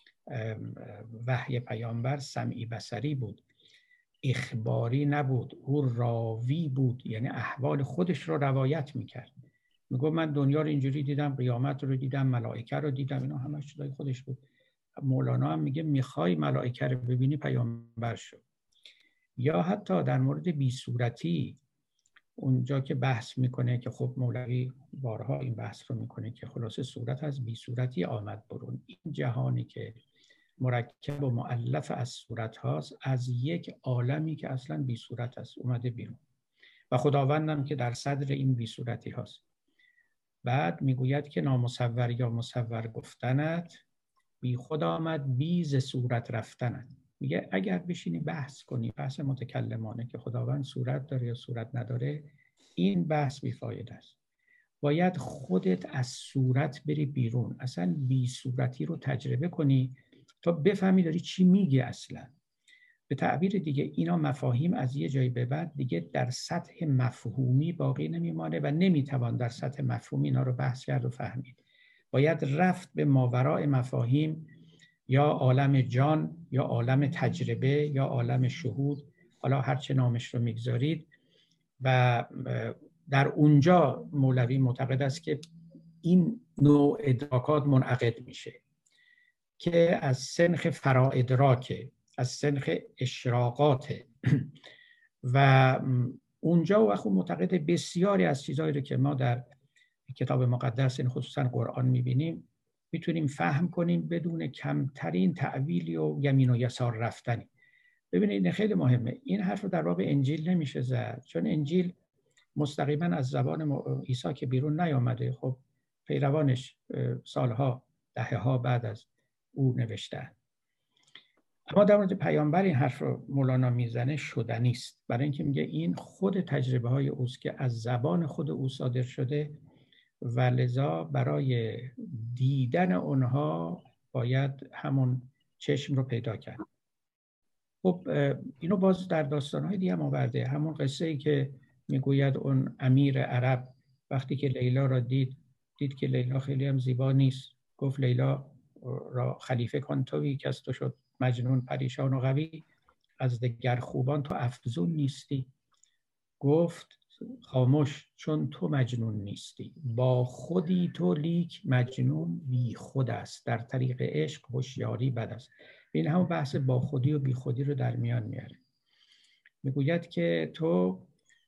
S1: وحی پیامبر سمعی بصری بود، اخباری نبود، او راوی بود، یعنی احوال خودش رو روایت میکرد. میگفت من دنیا رو اینجوری دیدم، قیامت رو دیدم، ملائکه رو دیدم، اینا همه چیزای خودش بود. مولانا هم میگه میخوای ملائکه رو ببینی پیامبر شو. یا حتی در مورد بی صورتی اونجا که بحث میکنه که خب مولوی بارها این بحث رو میکنه که خلاصه صورت از بی صورتی آمد برون. این جهانی که مرکب و مؤلف از صورت هاست از یک عالمی که اصلا بی صورت است اومده بیرون و خداوندم که در صدر این بی صورتی هاست. بعد میگوید که نامصور یا مصور گفتنت بی خود آمد بی ز صورت رفتنت. میگه اگر بشینی بحث کنی، بحث متکلمانه که خداوند صورت داره یا صورت نداره، این بحث بیفایده است. باید خودت از صورت بری بیرون، اصلا بی صورتی رو تجربه کنی تا بفهمی داری چی میگه اصلا. به تعبیر دیگه اینا مفاهیم از یه جایی به بعد دیگه در سطح مفهومی باقی نمیمانه و نمیتوان در سطح مفهومی اینا رو بحث کرد و فهمید. باید رفت به ماوراء مفاهیم، یا عالم جان یا عالم تجربه یا عالم شهود، حالا هر چه نامش رو میگذارید. و در اونجا مولوی معتقد است که این نوع ادراکات منعقد میشه که از سنخ فرا ادراکه، از سنخ اشراقاته و اونجا و خود معتقد بسیاری از چیزهایی رو که ما در کتاب مقدس این خصوصا قرآن میبینیم میتونیم فهم کنیم بدون کمترین تعویلی و یمین و یسار رفتنی. ببینید این خیلی مهمه. این حرف رو در باب انجیل نمیشه زد، چون انجیل مستقیما از زبان عیسی که بیرون نیامده، خب پیروانش سالها دهه‌ها بعد از او نوشتن. اما در مورد پیامبر این حرف رو مولانا میزنه شدنی است، برای اینکه میگه این خود تجربه های اوست که از زبان خود او صادر شده و لذا برای دیدن اونها باید همون چشم رو پیدا کرد. خب اینو باز در داستان‌های دیگه هم آورده. همون قصه ای که میگوید اون امیر عرب وقتی که لیلا را دید، دید که لیلا خیلی هم زیبا نیست، گفت لیلا را خلیفه کن تویی که از تو شد مجنون پریشان و قوی، از دگر خوبان تو افزون نیستی. گفت خاموش چون تو مجنون نیستی، با خودی تو لیک مجنون بی خود است، در طریق عشق هوشیاری بد است. این همون بحث با خودی و بی خودی رو در میان میاره. میگوید که تو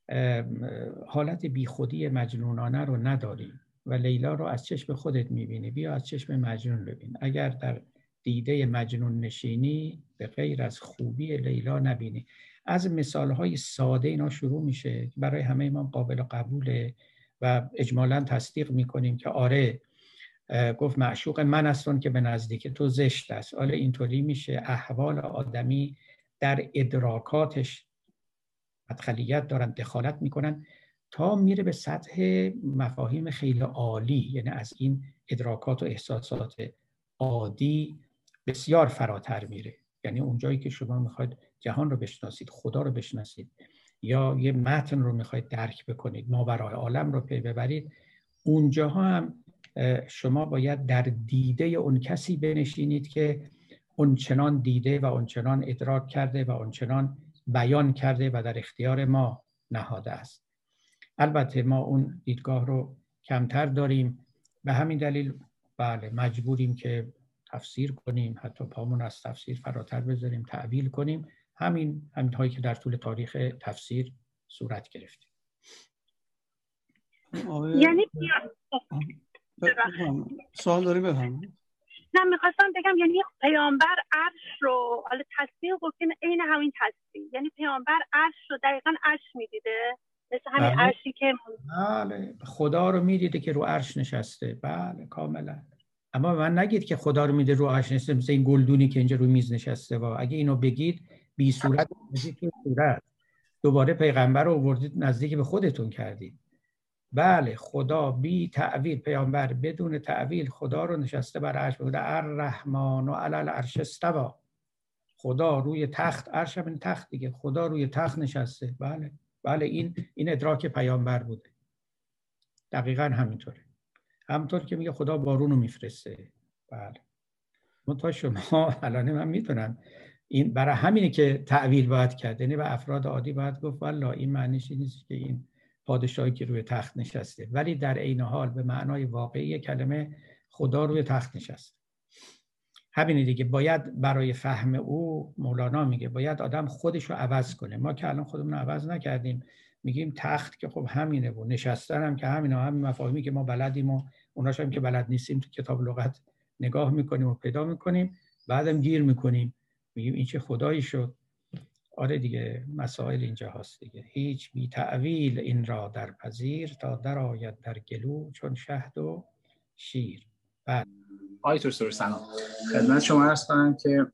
S1: حالت بی خودی مجنونانه رو نداری و لیلا رو از چشم خودت میبینی، بیا از چشم مجنون ببین. اگر در دیده مجنون نشینی به غیر از خوبی لیلا نبینی. از مثالهای ساده اینا شروع میشه برای همه ما قابل قبوله و اجمالاً تصدیق میکنیم که آره گفت معشوق من هستون که به نزدیک تو زشت است. آره اینطوری میشه. احوال آدمی در ادراکاتش مدخلیت دارن، دخالت میکنن تا میره به سطح مفاهیم خیلی عالی، یعنی از این ادراکات و احساسات عادی بسیار فراتر میره. یعنی اونجایی که شما میخواید جهان رو بشناسید، خدا رو بشناسید یا یه متن رو میخواید درک بکنید، ماورای عالم رو پی ببرید، اونجاها هم شما باید در دیده اون کسی بنشینید که اونچنان دیده و اونچنان ادراک کرده و اونچنان بیان کرده و در اختیار ما نهاده است. البته ما اون دیدگاه رو کمتر داریم، به همین دلیل بله مجبوریم که تفسیر کنیم، حتی پامون از تفسیر فراتر بذاریم، تعویل کنیم. همین همین هایی که در طول تاریخ تفسیر صورت گرفته.
S3: یعنی
S2: سوال داری بفهم؟
S3: نه میخواستم بگم یعنی پیامبر عرش رو حالا تصویر گفتین عین همین تصویر، یعنی پیامبر عرش رو دقیقاً عرش میدیده، مثل همین
S1: بله.
S3: عرشی که
S1: بله خدا رو میدیده که رو عرش نشسته. بله کاملا. اما من نگید که خدا رو میده رو عرش نشسته مثل این گلدونی که اینجا رو میز نشسته. و اگه اینو بگید بی صورت نزدیک صورت دوباره پیغمبر رو آوردید نزدیک به خودتون کردید. بله خدا بی تعویل، پیامبر بدون تعویل خدا رو نشسته بر عرش. بوده الرحمن و علی العرش استوی، خدا روی تخت، عرش هم این تخت دیگه، خدا روی تخت نشسته. بله بله این این ادراک پیامبر بوده. دقیقاً همینطوره. همونطور که میگه خدا بارون رو میفرسته. بله منتها شما الان من میتونم این برای همینه که تعویل باید کرد، یعنی به افراد عادی باید گفت والله این معنیش نیست که این پادشاهی که روی تخت نشسته، ولی در عین حال به معنای واقعی کلمه خدا روی تخت نشسته. همینه دیگه. باید برای فهم او، مولانا میگه باید آدم خودش رو عوض کنه. ما که الان خودمون رو عوض نکردیم، میگیم تخت که خب همینه و نشستن هم که همینه، همین مفاهیمی که ما بلدیم و اوناش هم که بلد نیستیم تو کتاب لغت نگاه میکنیم و پیدا میکنیم، بعدم گیر میکنیم میگیم این چه خدایی شد. آره دیگه، مسائل اینجا هست دیگه. هیچ بی تعویل این را در پذیر، تا در آید در گلو چون شهد و شیر. بعد
S4: آیتور سر سلام خدمت شما عرض کنم که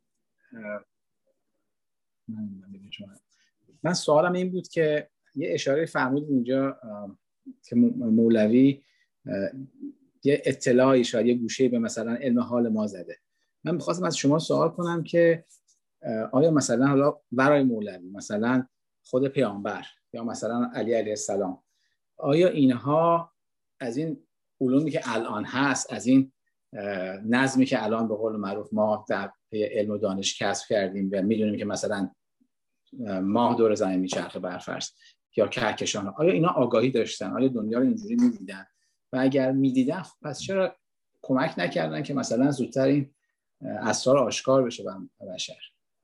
S4: من سوالم این بود که یه اشاره فرمودید اینجا که مولوی یه اطلاعی شاید یه گوشه به مثلا علم حال ما زده. من می‌خواستم از شما سوال کنم که آیا مثلا حالا برای مولوی، مثلا خود پیامبر یا مثلا علی علیه السلام، آیا اینها از این علومی که الان هست، از این نظمی که الان به قول معروف ما در علم و دانش کسب کردیم و میدونیم که مثلا ماه دور زمین میچرخه برفرض یا کهکشان، آیا اینا آگاهی داشتن؟ آیا دنیا رو اینجوری میدیدن؟ و اگر میدیدن پس چرا کمک نکردن که مثلا زودتر این اسرار آشکار بشه به بشر؟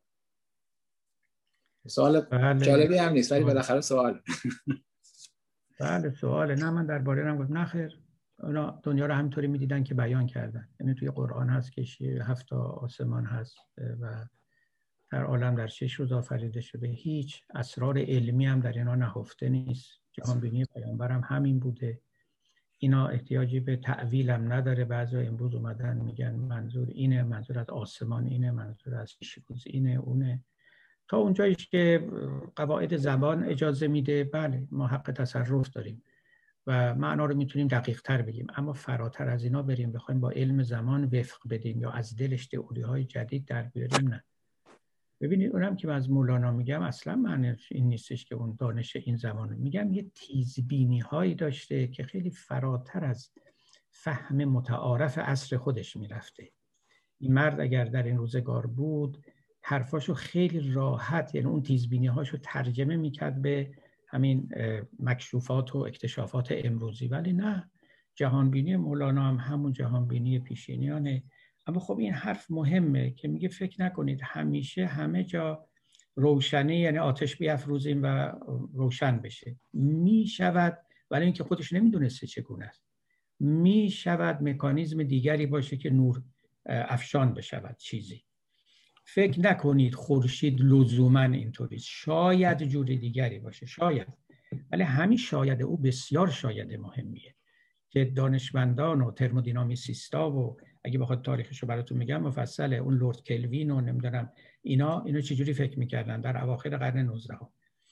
S4: سوال
S1: بله.
S4: جالبی هم نیست ولی بالاخره سوال.
S1: بله سواله. نه من درباره هم گفتم نه خیر، اونا دنیا رو همینطوری میدیدن که بیان کردن. یعنی توی قرآن هست که هفت آسمان هست و در عالم در شش روز آفریده شده. هیچ اسرار علمی هم در اینا نهفته نیست. جهان بینی پیامبر هم همین بوده. اینا احتیاجی به تعویل هم نداره. بعضی امروز اومدن میگن منظور اینه، منظور از آسمان اینه، منظور از شش روز اینه اونه. تا اونجایی که قواعد زبان اجازه میده بله ما حق تصرف داریم و معنا رو میتونیم دقیق تر بگیم، اما فراتر از اینا بریم بخوایم با علم زمان وفق بدیم یا از دلش تئوری های جدید در بیاریم، نه. ببینید اونم که من از مولانا میگم اصلا معنیش این نیستش که اون دانش این زمان، میگم یه تیزبینی هایی داشته که خیلی فراتر از فهم متعارف عصر خودش میرفته. این مرد اگر در این روزگار بود حرفاشو خیلی راحت، یعنی اون تیزبینی هاشو ترجمه میکرد به همین مکشوفات و اکتشافات امروزی، ولی نه، جهانبینی مولانا هم همون جهانبینی پیشینیانه. اما خب این حرف مهمه که میگه فکر نکنید همیشه همه جا روشنی، یعنی آتش بیافروزیم و روشن بشه. میشود، ولی اینکه خودش نمیدونسته چگونه است. میشود مکانیزم دیگری باشه که نور افشان بشود چیزی. فکر نکنید خورشید لزوما اینطوری، شاید جور دیگری باشه، شاید، ولی همین شاید او بسیار شاید مهمیه که دانشمندان و ترمودینامیسیستا و اگه بخواد تاریخش رو براتون میگم مفصله، اون لورد کلوین و نمیدونم اینا اینا چجوری فکر میکردن در اواخر قرن نوزدهم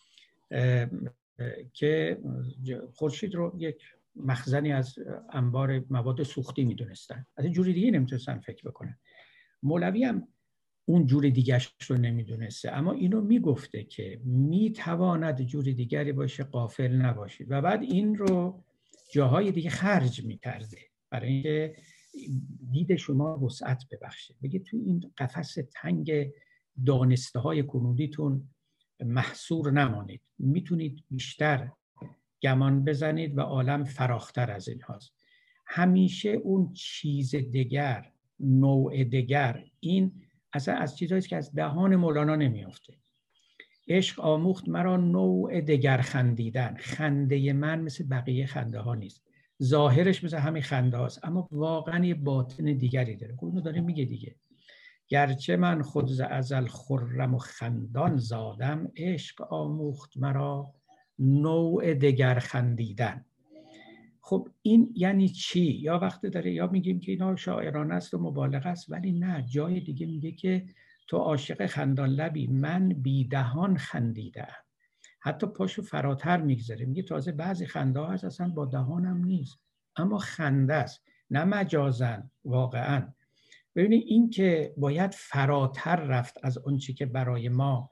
S1: که خورشید رو یک مخزنی از انبار مواد سوختی میدونستن، از این جوری دیگه نمیتونستن فکر بکنن. مولوی هم اون جور دیگرش رو نمیدونسته، اما اینو میگفته که میتواند جور دیگری باشه، غافل نباشید، و بعد این رو جاهای دیگه خرج میکرده برای اینکه دید شما وسعت ببخشه. بگه توی این قفس تنگ دانسته های کنونیتون محصور نمانید، میتونید بیشتر گمان بزنید و عالم فراختر از این هاست. همیشه اون چیز دیگر، نوع دیگر، این اصلا از چیزهاییست که از دهان مولانا نمیافته. عشق آموخت مرا نوع دیگر خندیدن. خنده من مثل بقیه خنده ها نیست، ظاهرش مثل همین خنده هاست اما واقعا یه باطن دیگری داره. خب اینو داره میگه دیگه، گرچه من خود ز ازل خرم و خندان زادم، عشق آموخت مرا نوع دیگر خندیدن. خب این یعنی چی؟ یا وقتی داره یا میگیم که اینا شاعرانه است و مبالغه است، ولی نه، جای دیگه میگه که تو عاشق خندان لبی، من بی دهان خندیدم. حتی پاشو فراتر میگذاره، میگه تازه بعضی خنده ها هست اصلا با دهانم نیست اما خنده است، نه مجازن، واقعا. ببینید این که باید فراتر رفت از اون چی که برای ما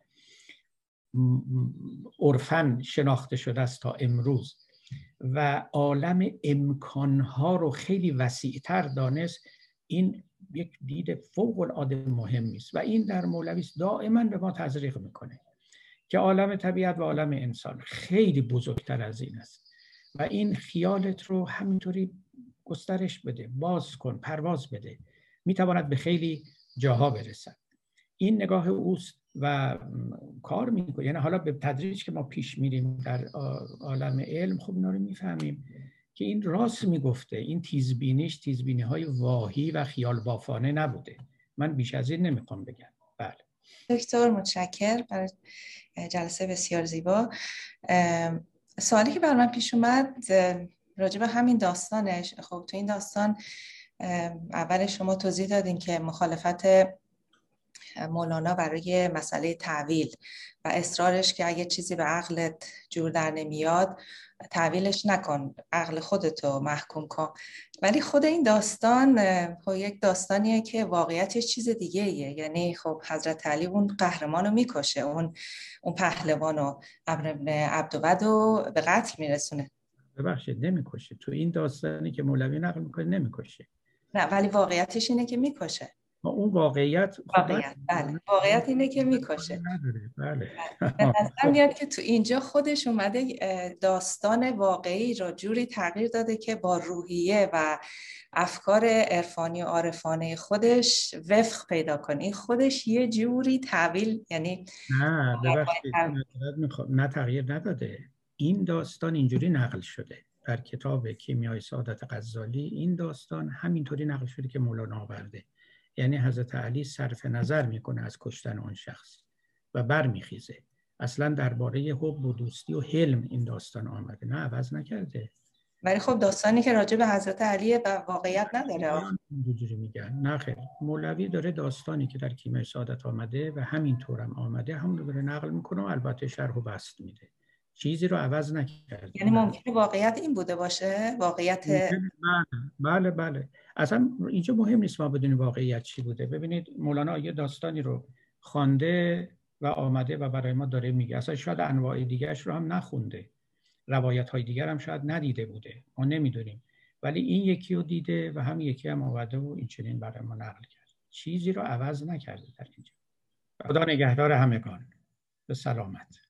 S1: عرفاً شناخته شده است تا امروز و عالم امکانها رو خیلی وسیع‌تر دانست. این یک دید فوق العاده مهمی است و این در مولوی دائما به ما تزریق میکنه که عالم طبیعت و عالم انسان خیلی بزرگتر از این است و این خیالت رو همینطوری گسترش بده، باز کن، پرواز بده. میتواند به خیلی جاها برسد. این نگاه اوست و کار میکنه. یعنی حالا به تدریج که ما پیش میریم در عالم علم، خب اینا رو میفهمیم که این راست میگفته. این تیزبینیش تیزبینی های واهی و خیال بافانه نبوده. من بیش از این نمیخوام بگم. بله
S5: دکتر، متشکر برای جلسه بسیار زیبا. سوالی که بر من پیش اومد راجع به همین داستانش، خب تو این داستان اول شما توضیح دادین که مخالفت مولانا برای مسئله تعویل و اصرارش که اگه چیزی به عقلت جور در نمیاد تعویلش نکن، عقل خودتو محکوم کن. ولی خود این داستان خب یک داستانیه که واقعیتش چیز دیگه ایه. یعنی خب حضرت علی اون قهرمانو میکشه، اون اون پهلوانو عمرو بن عبدودو به قتل میرسونه.
S1: ببخشید نمیکشه. تو این داستانی که مولوی نقل میکنه نمیکشه.
S5: نه ولی واقعیتش اینه که میکشه.
S1: اون واقعیت
S5: واقعیت بله واقعیت اینه که میکشه.
S1: بله
S5: به نظر میاد که تو اینجا خودش اومده داستان واقعی رو جوری تغییر داده که با روحیه و افکار عرفانی و عارفانه خودش وفق پیدا کنه. این خودش یه جوری تعویل، یعنی
S1: نه ببخشید نه تغییر نداده. این داستان اینجوری نقل شده در کتاب کیمیای سعادت غزالی. این داستان همینطوری نقل شده که مولانا آورده. یعنی حضرت علی صرف نظر میکنه از کشتن اون شخص و برمیخیزه. اصلا درباره حب و دوستی و حلم این داستان آمده، نه عوض نکرده.
S5: ولی خب داستانی که راجع به حضرت علی و واقعیت نداره.
S1: اینجوری میگن. نه خیر، مولوی داره داستانی که در کیمیای سعادت آمده و همینطور هم آمده همون رو داره نقل میکنه و البته شرح و بسط میده. چیزی رو عوض نکرده.
S5: یعنی ممکنه واقعیت این بوده باشه؟ واقعیت
S1: بله بله. اصلا اینجا مهم نیست ما بدونیم واقعیت چی بوده. ببینید مولانا یه داستانی رو خوانده و آمده و برای ما داره میگه. اصلا شاید انواع دیگرش رو هم نخونده. روایت های دیگر هم شاید ندیده بوده. ما نمیدونیم. ولی این یکی رو دیده و هم یکی هم آمده و این چنین برای ما نقل کرد. چیزی رو عوض نکرده در اینجا. خدا نگهدار همگان. به سلامت.